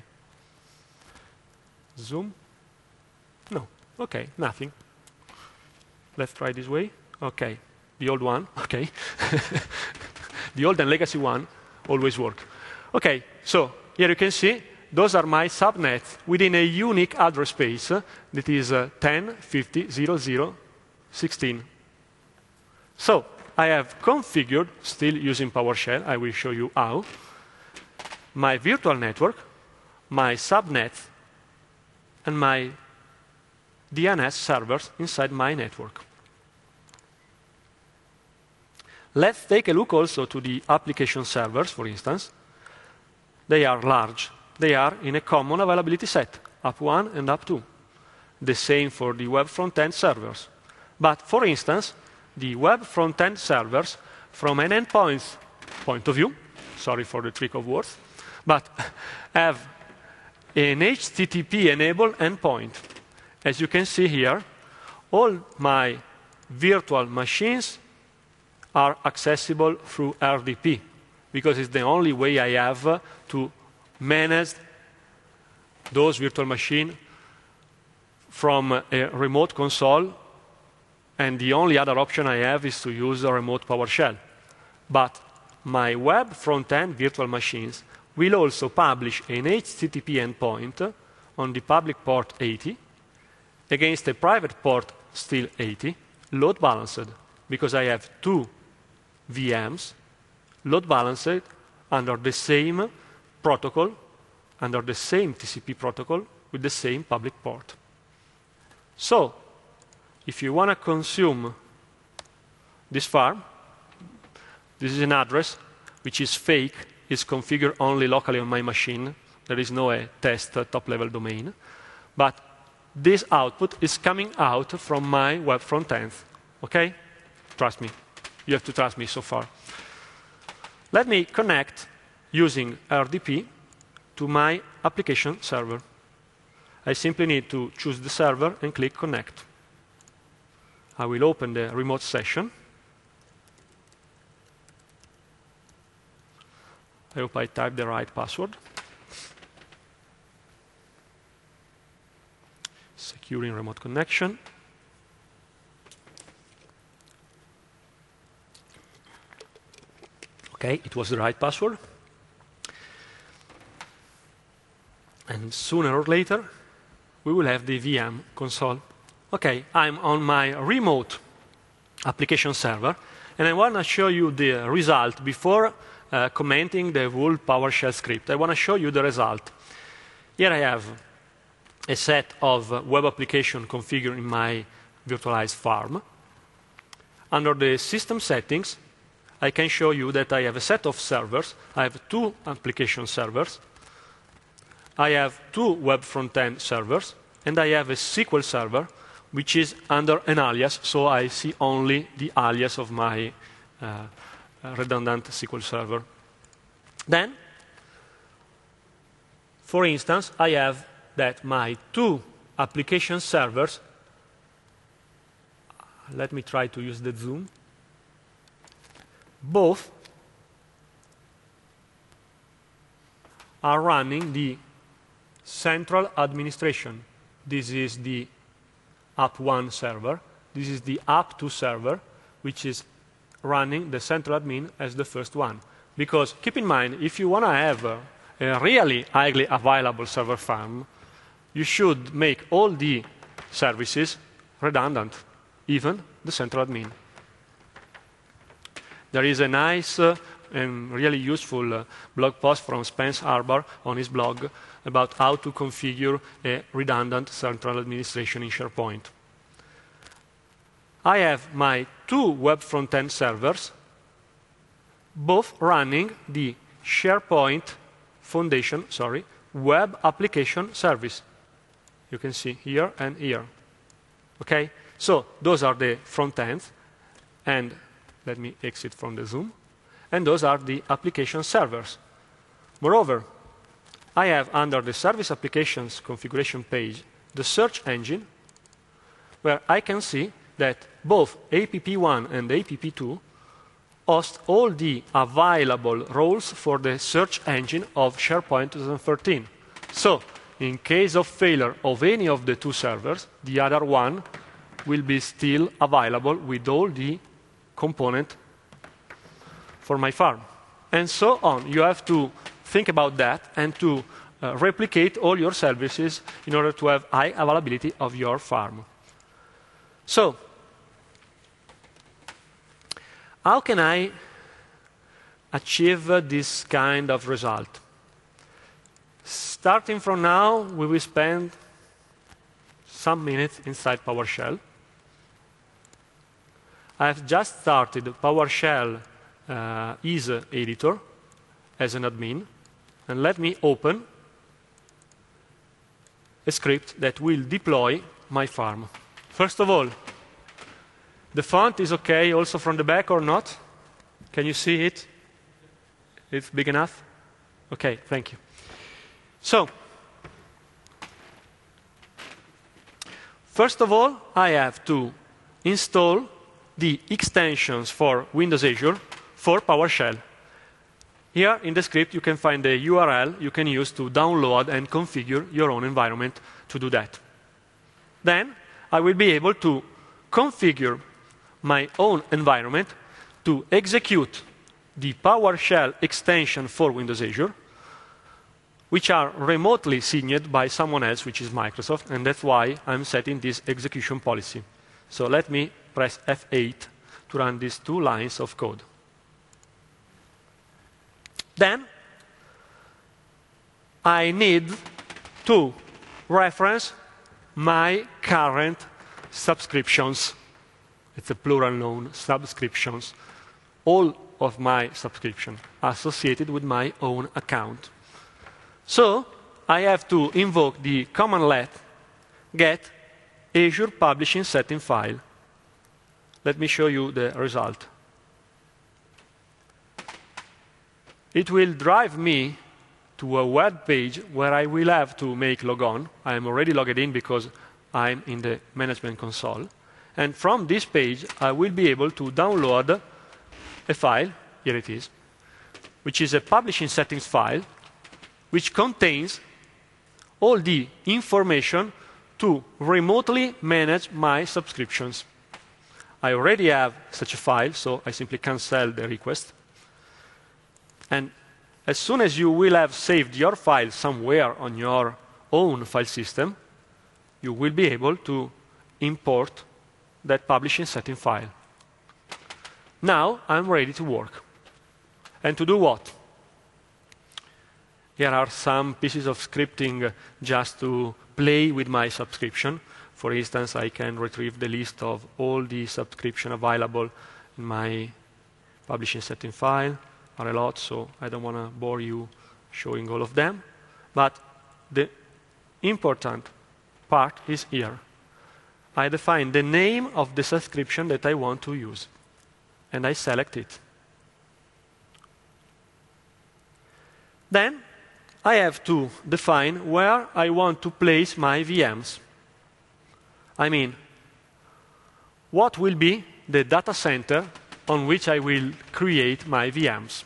Zoom. No. Okay, nothing. Let's try this way. Okay. The old one. Okay. The old and legacy one always work. Okay, so here you can see those are my subnets within a unique address space uh, that is uh, ten, fifty, zero, zero, sixteen. So I have configured, still using PowerShell, I will show you how, my virtual network, my subnets, and my D N S servers inside my network. Let's take a look also to the application servers, for instance. They are large. They are in a common availability set, up one and up two. The same for the web front-end servers. But for instance, the web front-end servers, from an endpoint point of view, sorry for the trick of words, but have an H T T P-enabled endpoint. As you can see here, all my virtual machines are accessible through R D P, because it's the only way I have uh, to manage those virtual machines from a remote console, and the only other option I have is to use a remote PowerShell. But my web front-end virtual machines will also publish an H T T P endpoint on the public port eighty against a private port still eighty, load balanced, because I have two V Ms load balanced under the same protocol, under the same T C P protocol with the same public port. So, if you want to consume this farm, this is an address which is fake, is configured only locally on my machine. There is no a test uh, top-level domain. But this output is coming out from my web front-end. Okay? Trust me. You have to trust me so far. Let me connect using R D P to my application server. I simply need to choose the server and click Connect. I will open the remote session. I hope I typed the right password. Securing remote connection. Okay, it was the right password. And And sooner or later, we will have the V M console. Okay, I'm on my remote application server, and I want to show you the result before uh, commenting the whole PowerShell script. I want to show you the result. Here I have a set of uh, web application configured in my virtualized farm. Under the system settings, I can show you that I have a set of servers. I have two application servers. I have two web front-end servers, and I have a S Q L server, which is under an alias, so I see only the alias of my uh, redundant S Q L server. Then, for instance, I have that my two application servers, let me try to use the zoom, both are running the central administration. This is the app one server. This is the app two server, which is running the central admin as the first one. Because keep in mind, if you want to have a, a really highly available server farm, you should make all the services redundant, even the central admin. There is a nice uh, and really useful uh, blog post from Spence Arbor on his blog about how to configure a redundant central administration in SharePoint. I have my two web front-end servers, both running the SharePoint Foundation, sorry, web application service. You can see here and here. Okay? So those are the front ends, and let me exit from the Zoom. And those are the application servers. Moreover, I have under the service applications configuration page the search engine, where I can see that both A P P one and A P P two host all the available roles for the search engine of SharePoint twenty thirteen. So, in case of failure of any of the two servers, the other one will be still available with all the component for my farm. And so on. You have to think about that and to uh, replicate all your services in order to have high availability of your farm. So, how can I achieve uh, this kind of result? Starting from now, we will spend some minutes inside PowerShell. I have just started PowerShell uh, is editor as an admin, and let me open a script that will deploy my farm. First of all, the font is okay also from the back or not? Can you see it? It's big enough? Okay, thank you. So, first of all, I have to install the extensions for Windows Azure for PowerShell. Here in the script you can find the U R L you can use to download and configure your own environment to do that. Then I will be able to configure my own environment to execute the PowerShell extension for Windows Azure, which are remotely signed by someone else, which is Microsoft, and that's why I'm setting this execution policy. So let me press F eight to run these two lines of code. Then I need to reference my current subscriptions. It's a plural noun, subscriptions. All of my subscriptions associated with my own account. So I have to invoke the commandlet get Azure Publishing Setting file. Let me show you the result. It will drive me to a web page where I will have to make logon. I am already logged in because I'm in the management console. And from this page, I will be able to download a file, here it is, which is a publishing settings file, which contains all the information to remotely manage my subscriptions. I already have such a file, so I simply cancel the request. And as soon as you will have saved your file somewhere on your own file system, you will be able to import that publishing setting file. Now I'm ready to work. And to do what? Here are some pieces of scripting just to play with my subscription. For instance, I can retrieve the list of all the subscription available in my publishing setting file. Are a lot, so I don't want to bore you showing all of them. But the important part is here. I define the name of the subscription that I want to use, and I select it. Then I have to define where I want to place my V Ms. I mean, what will be the data center on which I will create my V Ms.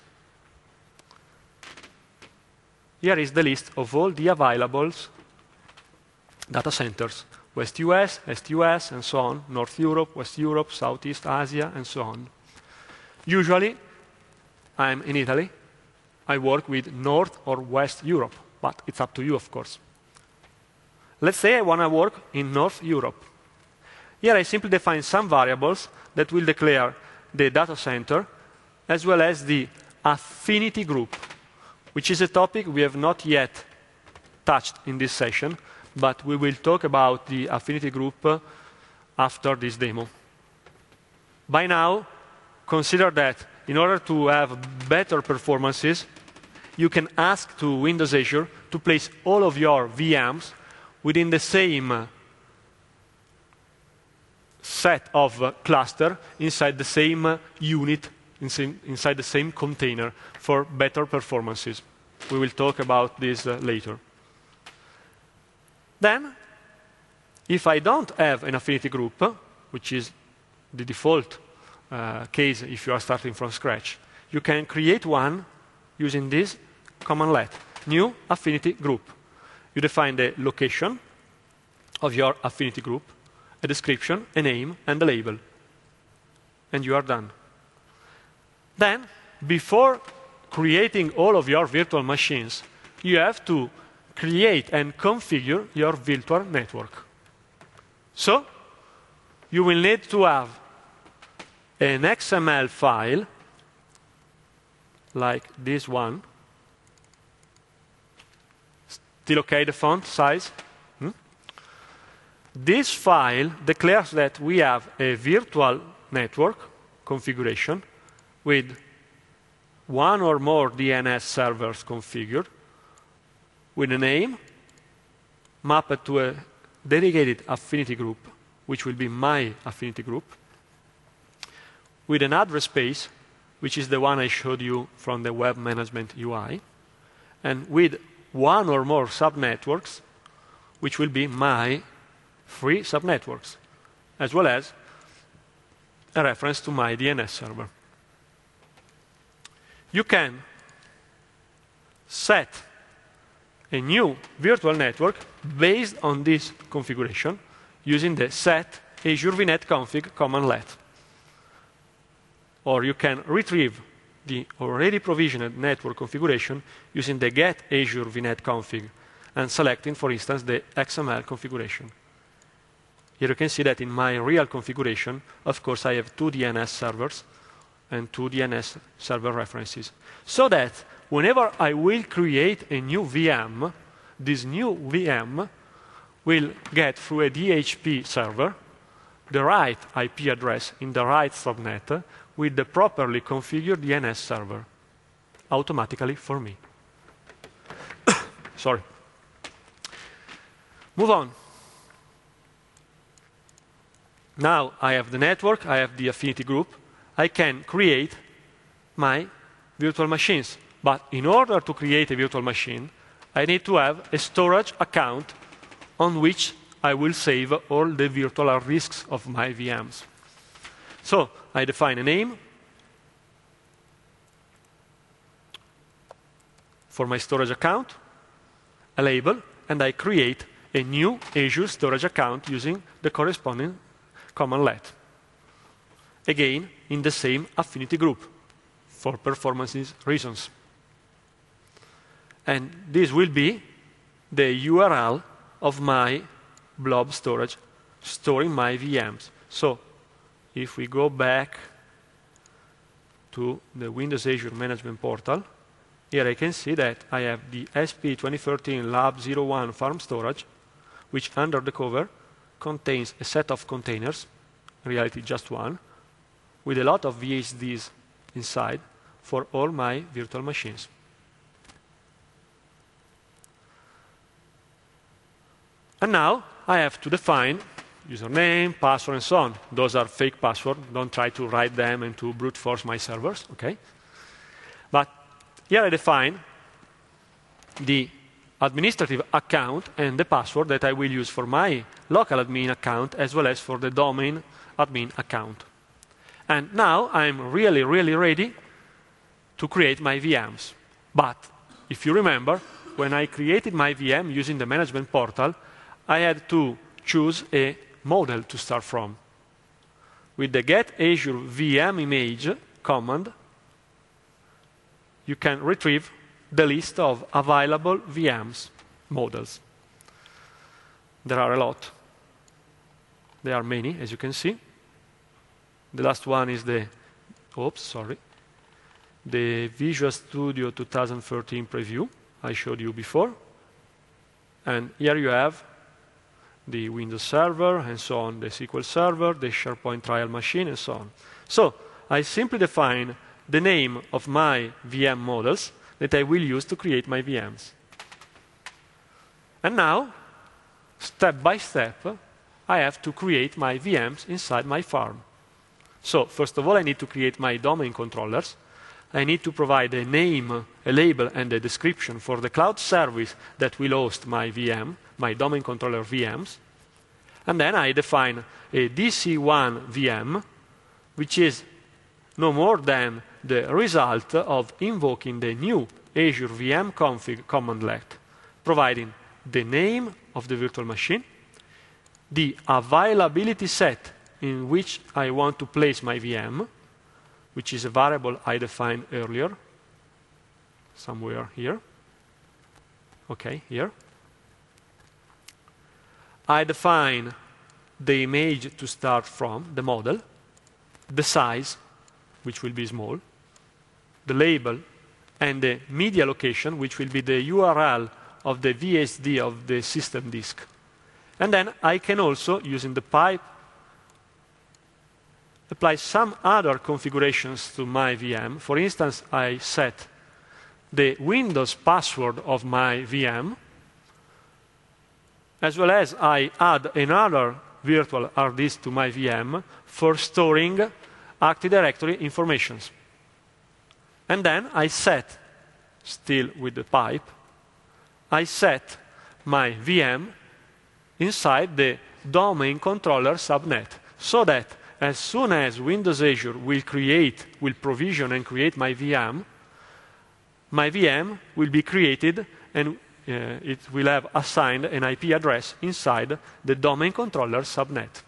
Here is the list of all the available data centers. West U S, East U S, and so on. North Europe, West Europe, Southeast Asia, and so on. Usually, I'm in Italy. I work with North or West Europe, but it's up to you, of course. Let's say I want to work in North Europe. Here I simply define some variables that will declare the data center as well as the affinity group, which is a topic we have not yet touched in this session, but we will talk about the affinity group uh, after this demo. By now, consider that in order to have better performances, you can ask to Windows Azure to place all of your V Ms within the same set of uh, cluster inside the same uh, unit, inside the same container for better performances. We will talk about this uh, later. Then, if I don't have an affinity group, uh, which is the default uh, case if you are starting from scratch, you can create one using this command let, new affinity group. You define the location of your affinity group, a description, a name, and a label. And you are done. Then, before creating all of your virtual machines, you have to create and configure your virtual network. So, you will need to have an X M L file, like this one. Still okay, the font size? Hmm? This file declares that we have a virtual network configuration with one or more D N S servers configured, with a name mapped to a dedicated affinity group, which will be my affinity group, with an address space, which is the one I showed you from the web management U I, and with one or more subnetworks, which will be my free subnetworks, as well as a reference to my D N S server. You can set a new virtual network based on this configuration using the set Azure V net config command let. Or you can retrieve the already provisioned network configuration using the get Azure V net config and selecting, for instance, the X M L configuration. Here you can see that in my real configuration, of course, I have two D N S servers and two D N S server references. So that whenever I will create a new V M, this new V M will get through a D H C P server the right I P address in the right subnet with the properly configured D N S server, automatically for me. Sorry. Move on. Now I have the network, I have the affinity group. I can create my virtual machines. But in order to create a virtual machine, I need to have a storage account on which I will save all the virtual risks of my V Ms. So I define a name for my storage account, a label, and I create a new Azure storage account using the corresponding command let. Again, in the same affinity group for performance reasons. And this will be the U R L of my blob storage storing my V Ms. So if we go back to the Windows Azure Management Portal, here I can see that I have the S P twenty thirteen Lab zero one Farm Storage, which under the cover contains a set of containers, in reality just one, with a lot of V H Ds inside for all my virtual machines. And now I have to define username, password, and so on. Those are fake passwords. Don't try to write them and to brute force my servers, okay? But here I define the administrative account and the password that I will use for my local admin account as well as for the domain admin account. And now I'm really, really ready to create my V Ms. But if you remember, when I created my V M using the management portal, I had to choose a model to start from. With the get Azure V M image command, you can retrieve the list of available V Ms models. There are a lot. There are many, as you can see. The last one is the, oops, sorry, the Visual Studio two thousand thirteen preview I showed you before. And here you have the Windows Server, and so on, the S Q L Server, the SharePoint trial machine, and so on. So I simply define the name of my V M models that I will use to create my V Ms. And now, step by step, I have to create my V Ms inside my farm. So first of all, I need to create my domain controllers. I need to provide a name, a label, and a description for the cloud service that will host my V M, my domain controller V Ms. And then I define a D C one V M, which is no more than the result of invoking the new Azure V M config commandlet, providing the name of the virtual machine, the availability set in which I want to place my V M, which is a variable I defined earlier, somewhere here. Okay, here. I define the image to start from, the model, the size, which will be small, the label, and the media location, which will be the U R L of the V S D of the system disk. And then I can also, using the pipe, apply some other configurations to my V M. For instance, I set the Windows password of my V M, as well as I add another virtual hard disk to my V M for storing Active Directory informations. And then I set, still with the pipe, I set my V M inside the domain controller subnet, so that as soon as Windows Azure will create, will provision and create my V M, my V M will be created and uh, it will have assigned an I P address inside the domain controller subnet.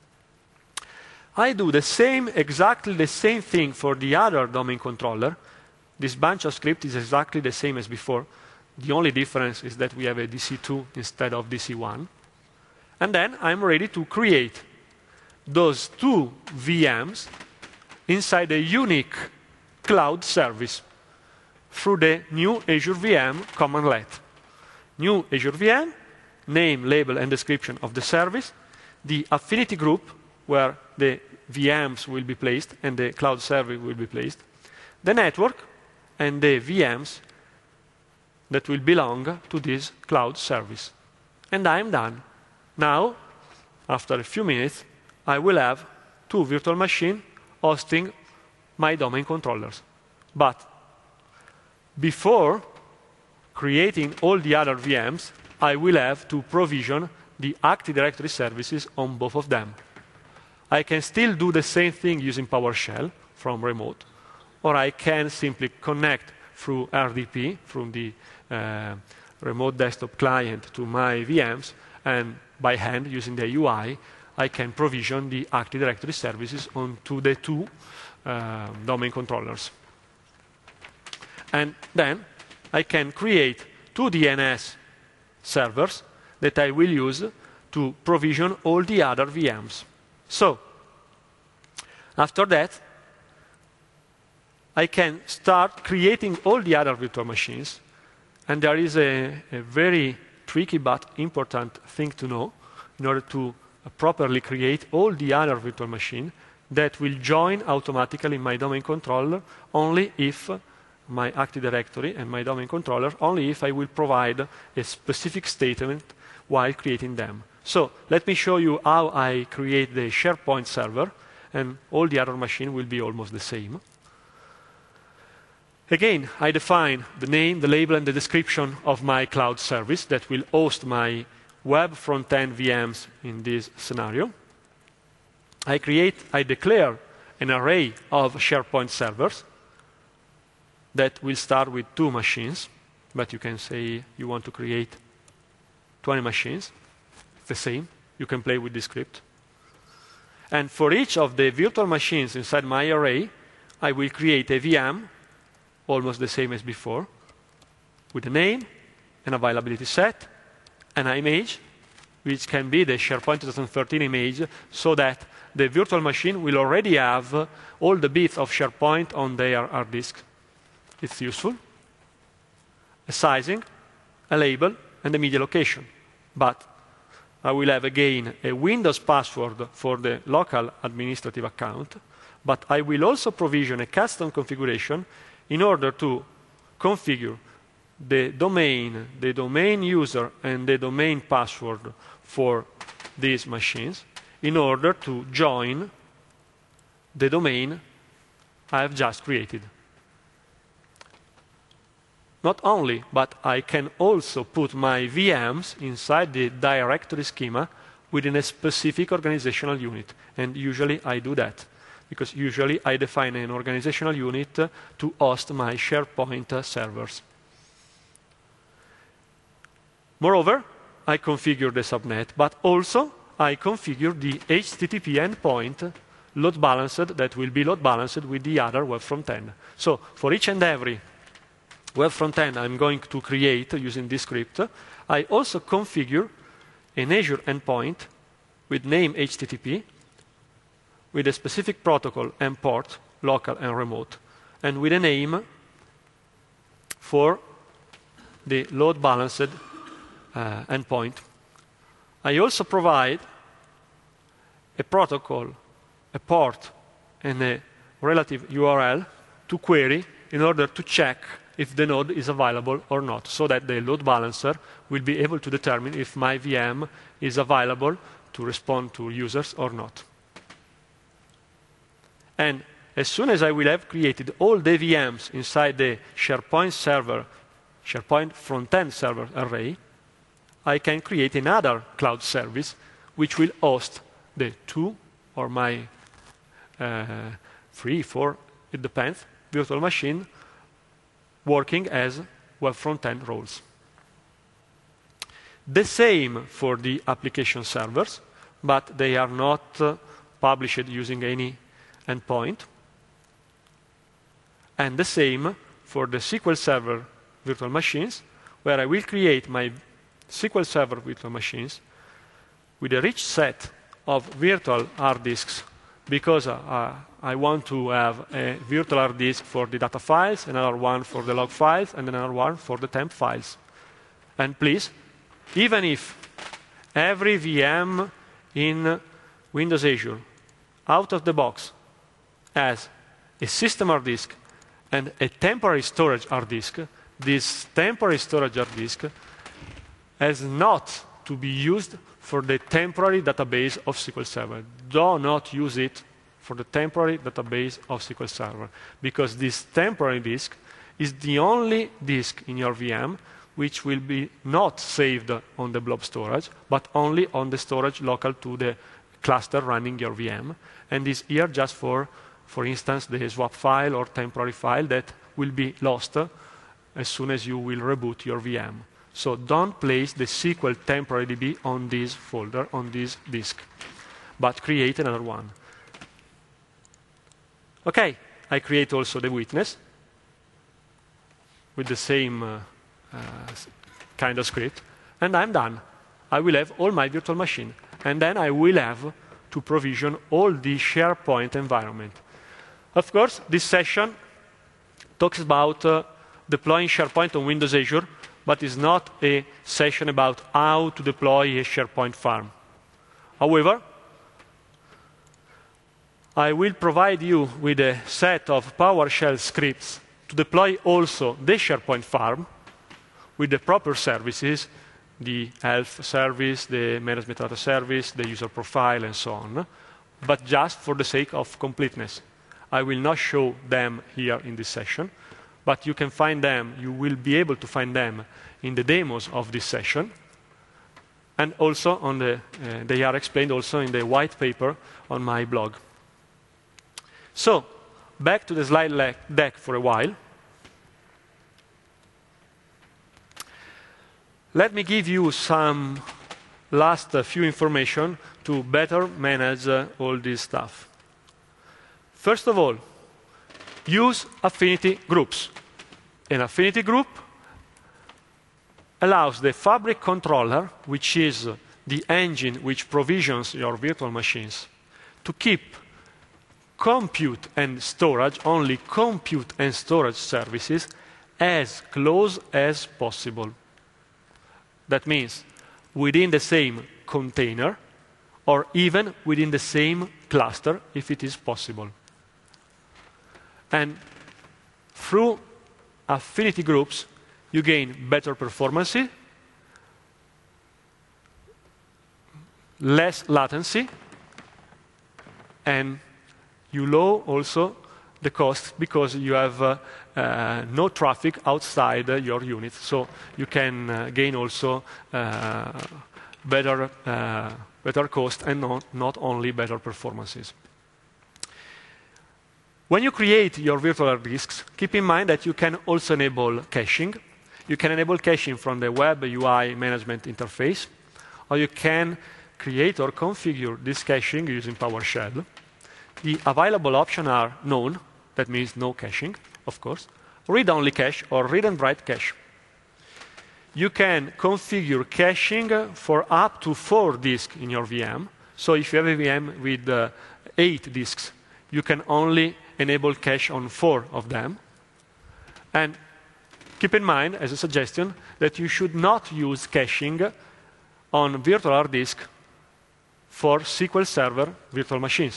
I do the same, exactly the same thing for the other domain controller. This bunch of script is exactly the same as before. The only difference is that we have a D C two instead of D C one. And then I'm ready to create those two V Ms inside a unique cloud service through the new Azure V M commandlet. New Azure V M, name, label, and description of the service, the affinity group where the V Ms will be placed and the cloud service will be placed, the network, and the V Ms that will belong to this cloud service. And I'm done. Now, after a few minutes, I will have two virtual machines hosting my domain controllers. But before creating all the other V Ms, I will have to provision the Active Directory services on both of them. I can still do the same thing using PowerShell from remote, or I can simply connect through R D P, from the uh, remote desktop client to my V Ms, and by hand, using the U I, I can provision the Active Directory services onto the two uh, domain controllers. And then I can create two D N S servers that I will use to provision all the other V Ms. So, after that, I can start creating all the other virtual machines. And there is a, a very tricky but important thing to know in order to uh, properly create all the other virtual machines that will join automatically my domain controller only if my Active Directory and my domain controller, only if I will provide a specific statement while creating them. So let me show you how I create the SharePoint server, and all the other machines will be almost the same. Again, I define the name, the label, and the description of my cloud service that will host my web front-end V Ms in this scenario. I create, I declare an array of SharePoint servers that will start with two machines, but you can say you want to create twenty machines. It's the same. You can play with this script. And for each of the virtual machines inside my array, I will create a V M, almost the same as before, with a name, an availability set, an image, which can be the SharePoint twenty thirteen image, so that the virtual machine will already have all the bits of SharePoint on their hard disk. It's useful. A sizing, a label, and a media location. But I will have, again, a Windows password for the local administrative account, but I will also provision a custom configuration in order to configure the domain, the domain user, and the domain password for these machines in order to join the domain I have just created. Not only, but I can also put my V Ms inside the directory schema within a specific organizational unit. And usually I do that, because usually I define an organizational unit to host my SharePoint servers. Moreover, I configure the subnet, but also I configure the H T T P endpoint load balanced that will be load balanced with the other web front-end. So for each and every web front-end I'm going to create using this script, I also configure an Azure endpoint with name H T T P, with a specific protocol and port, local and remote, and with a name for the load balanced uh, endpoint. I also provide a protocol, a port, and a relative U R L to query in order to check if the node is available or not, so that the load balancer will be able to determine if my V M is available to respond to users or not. And as soon as I will have created all the V Ms inside the SharePoint server, SharePoint front-end server array, I can create another cloud service which will host the two or my uh, three, four, it depends, virtual machine working as web front-end roles. The same for the application servers, but they are not uh, published using any endpoint. And the same for the S Q L Server virtual machines, where I will create my S Q L Server virtual machines with a rich set of virtual hard disks, because uh, I want to have a virtual hard disk for the data files, another one for the log files, and another one for the temp files. And please, even if every V M in Windows Azure, out of the box, has a system hard disk and a temporary storage hard disk, this temporary storage hard disk has not to be used for the temporary database of S Q L Server. Do not use it for the temporary database of S Q L Server, because this temporary disk is the only disk in your V M which will be not saved on the blob storage, but only on the storage local to the cluster running your V M, and is here just for, for instance, the swap file or temporary file that will be lost as soon as you will reboot your V M. So don't place the S Q L temporary D B on this folder, on this disk, but create another one. Okay, I create also the witness with the same uh, uh, kind of script. and I'm done. I will have all my virtual machine. And then I will have to provision all the SharePoint environment. Of course, this session talks about uh, deploying SharePoint on Windows Azure, but it's not a session about how to deploy a SharePoint farm. However, I will provide you with a set of PowerShell scripts to deploy also the SharePoint farm with the proper services, the health service, the management data service, the user profile, and so on, but just for the sake of completeness. I will not show them here in this session, but you can find them, you will be able to find them in the demos of this session, and also on the, uh, they are explained also in the white paper on my blog. So, back to the slide deck for a while. Let me give you some last uh, few information to better manage uh, all this stuff. First of all, use affinity groups. An affinity group allows the Fabric controller, which is the engine which provisions your virtual machines, to keep compute and storage, only compute and storage services, as close as possible. That means within the same container, or even within the same cluster, if it is possible. And through affinity groups, you gain better performance, less latency, and you lower also the cost because you have uh, uh, no traffic outside uh, your unit. So you can uh, gain also uh, better, uh, better cost and not, not only better performances. When you create your virtual hard disks, keep in mind that you can also enable caching. You can enable caching from the web U I management interface, or you can create or configure this caching using PowerShell. The available options are none, that means no caching, of course, read-only cache, or read and write cache. You can configure caching for up to four disks in your V M. So if you have a V M with uh, eight disks, you can only enable cache on four of them. And keep in mind, as a suggestion, that you should not use caching on virtual hard disk for S Q L Server virtual machines.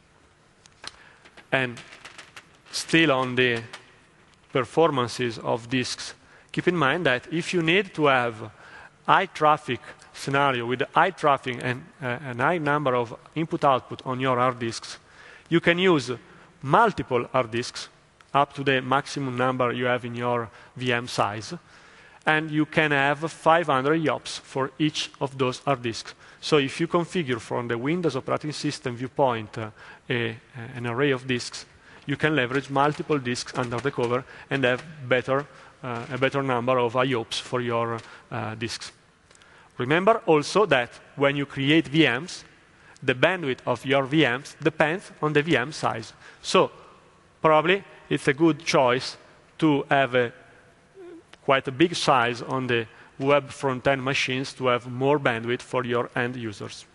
And still on the performances of disks, keep in mind that if you need to have high traffic scenario with high traffic and uh, a high number of input-output on your hard disks, you can use multiple hard disks up to the maximum number you have in your V M size, and you can have five hundred I O P S for each of those hard disks. So if you configure from the Windows operating system viewpoint uh, a, an array of disks, you can leverage multiple disks under the cover and have better, uh, a better number of I O P S for your uh, disks. Remember also that when you create V Ms, the bandwidth of your V Ms depends on the V M size. So probably it's a good choice to have a quite a big size on the web front-end machines to have more bandwidth for your end users.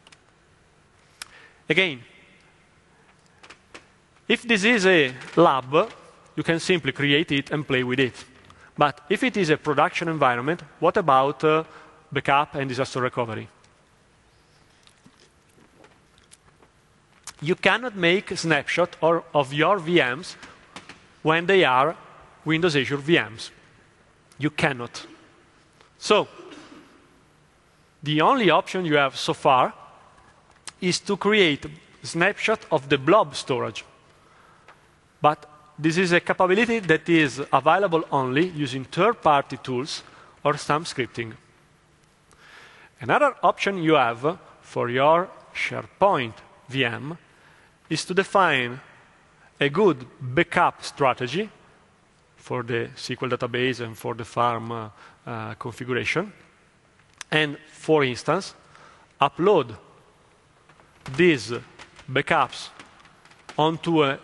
Again, if this is a lab, you can simply create it and play with it. But if it is a production environment, what about uh, backup and disaster recovery? You cannot make a snapshot or, of your V Ms when they are Windows Azure V Ms. You cannot. So, the only option you have so far is to create a snapshot of the blob storage. But this is a capability that is available only using third-party tools or some scripting. Another option you have for your SharePoint V M is to define a good backup strategy for the S Q L database and for the farm uh, uh, configuration. And, for instance, upload these backups onto a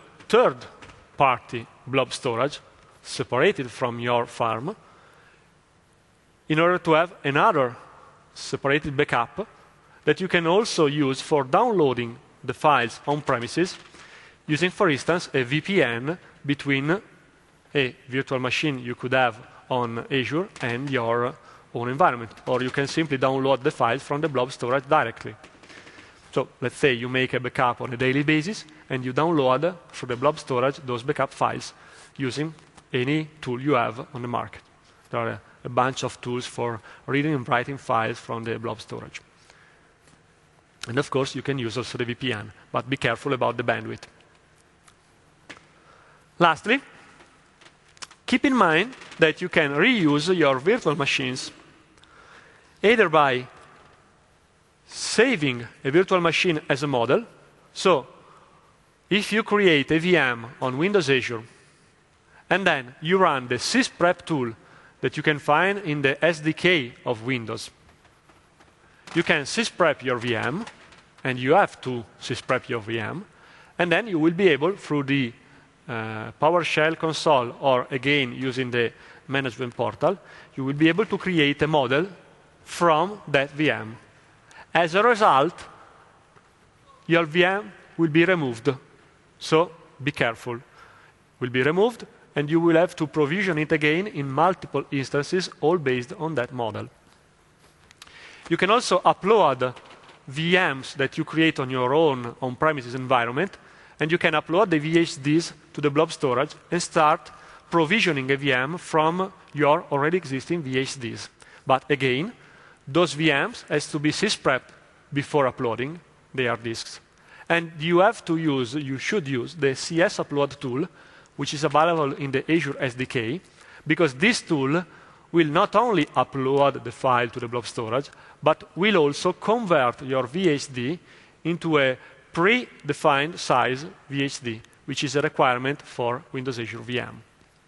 third-party blob storage separated from your farm in order to have another separated backup that you can also use for downloading the files on premises using, for instance, a V P N between a virtual machine you could have on Azure and your own environment. Or you can simply download the files from the blob storage directly. So let's say you make a backup on a daily basis and you download through the blob storage those backup files using any tool you have on the market. There are a, a bunch of tools for reading and writing files from the blob storage. And of course, you can use also the V P N, but be careful about the bandwidth. Lastly, keep in mind that you can reuse your virtual machines either by saving a virtual machine as a model. So if you create a V M on Windows Azure, and then you run the sysprep tool that you can find in the S D K of Windows, you can sysprep your V M, and you have to sysprep your V M, and then you will be able, through the uh, PowerShell console, or again using the management portal, you will be able to create a model from that V M. As a result, your V M will be removed. So be careful. It will be removed, and you will have to provision it again in multiple instances, all based on that model. You can also upload V Ms that you create on your own on-premises environment, and you can upload the V H Ds to the blob storage and start provisioning a V M from your already existing V H Ds. But again, those V Ms has to be sysprepped before uploading the hard disks. And you have to use, you should use the C S upload tool, which is available in the Azure S D K, because this tool will not only upload the file to the blob storage, but will also convert your V H D into a pre-defined size V H D, which is a requirement for Windows Azure V M.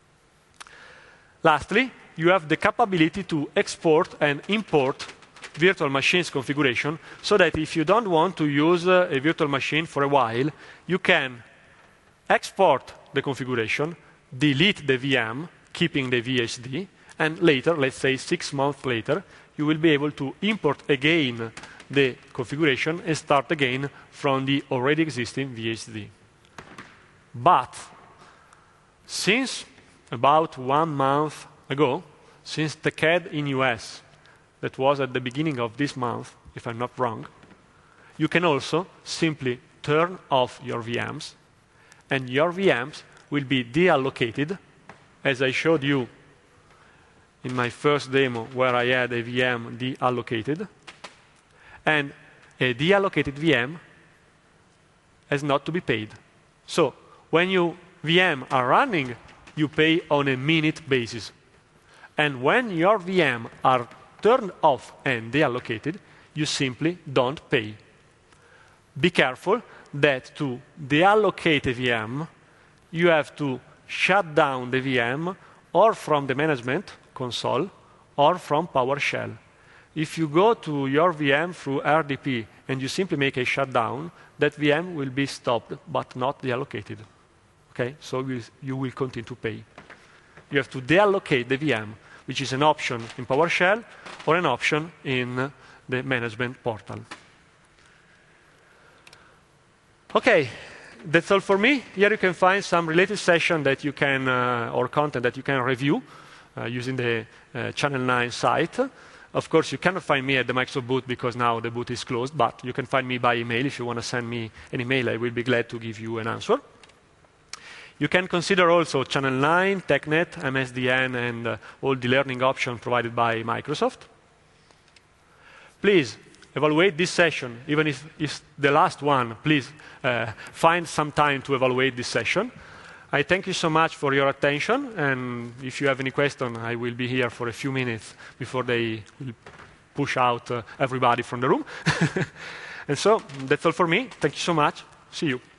Lastly, you have the capability to export and import virtual machines configuration, so that if you don't want to use uh, a virtual machine for a while, you can export the configuration, delete the V M, keeping the V H D, and later, let's say six months later, you will be able to import again the configuration and start again from the already existing V H D. But since about one month ago, since TechEd in U S, that was at the beginning of this month, if I'm not wrong, you can also simply turn off your V Ms, and your V Ms will be deallocated, as I showed you in my first demo, where I had a V M deallocated, and a deallocated V M has not to be paid. So when your V M are running, you pay on a minute basis. And when your V M are turned off and deallocated, you simply don't pay. Be careful that to deallocate a V M, you have to shut down the V M or from the management console or from PowerShell. If you go to your V M through R D P and you simply make a shutdown, that V M will be stopped but not deallocated. Okay? So you, you will continue to pay. You have to deallocate the V M, which is an option in PowerShell or an option in the management portal. Okay, that's all for me. Here you can find some related session that you can, uh, or content that you can review uh, using the uh, Channel nine site. Of course, you cannot find me at the Microsoft booth because now the booth is closed, but you can find me by email. If you want to send me an email, I will be glad to give you an answer. You can consider also Channel nine, TechNet, M S D N, and uh, all the learning options provided by Microsoft. Please evaluate this session, even if it's the last one. Please uh, find some time to evaluate this session. I thank you so much for your attention, and if you have any question, I will be here for a few minutes before they will push out uh, everybody from the room. And so that's all for me. Thank you so much. See you.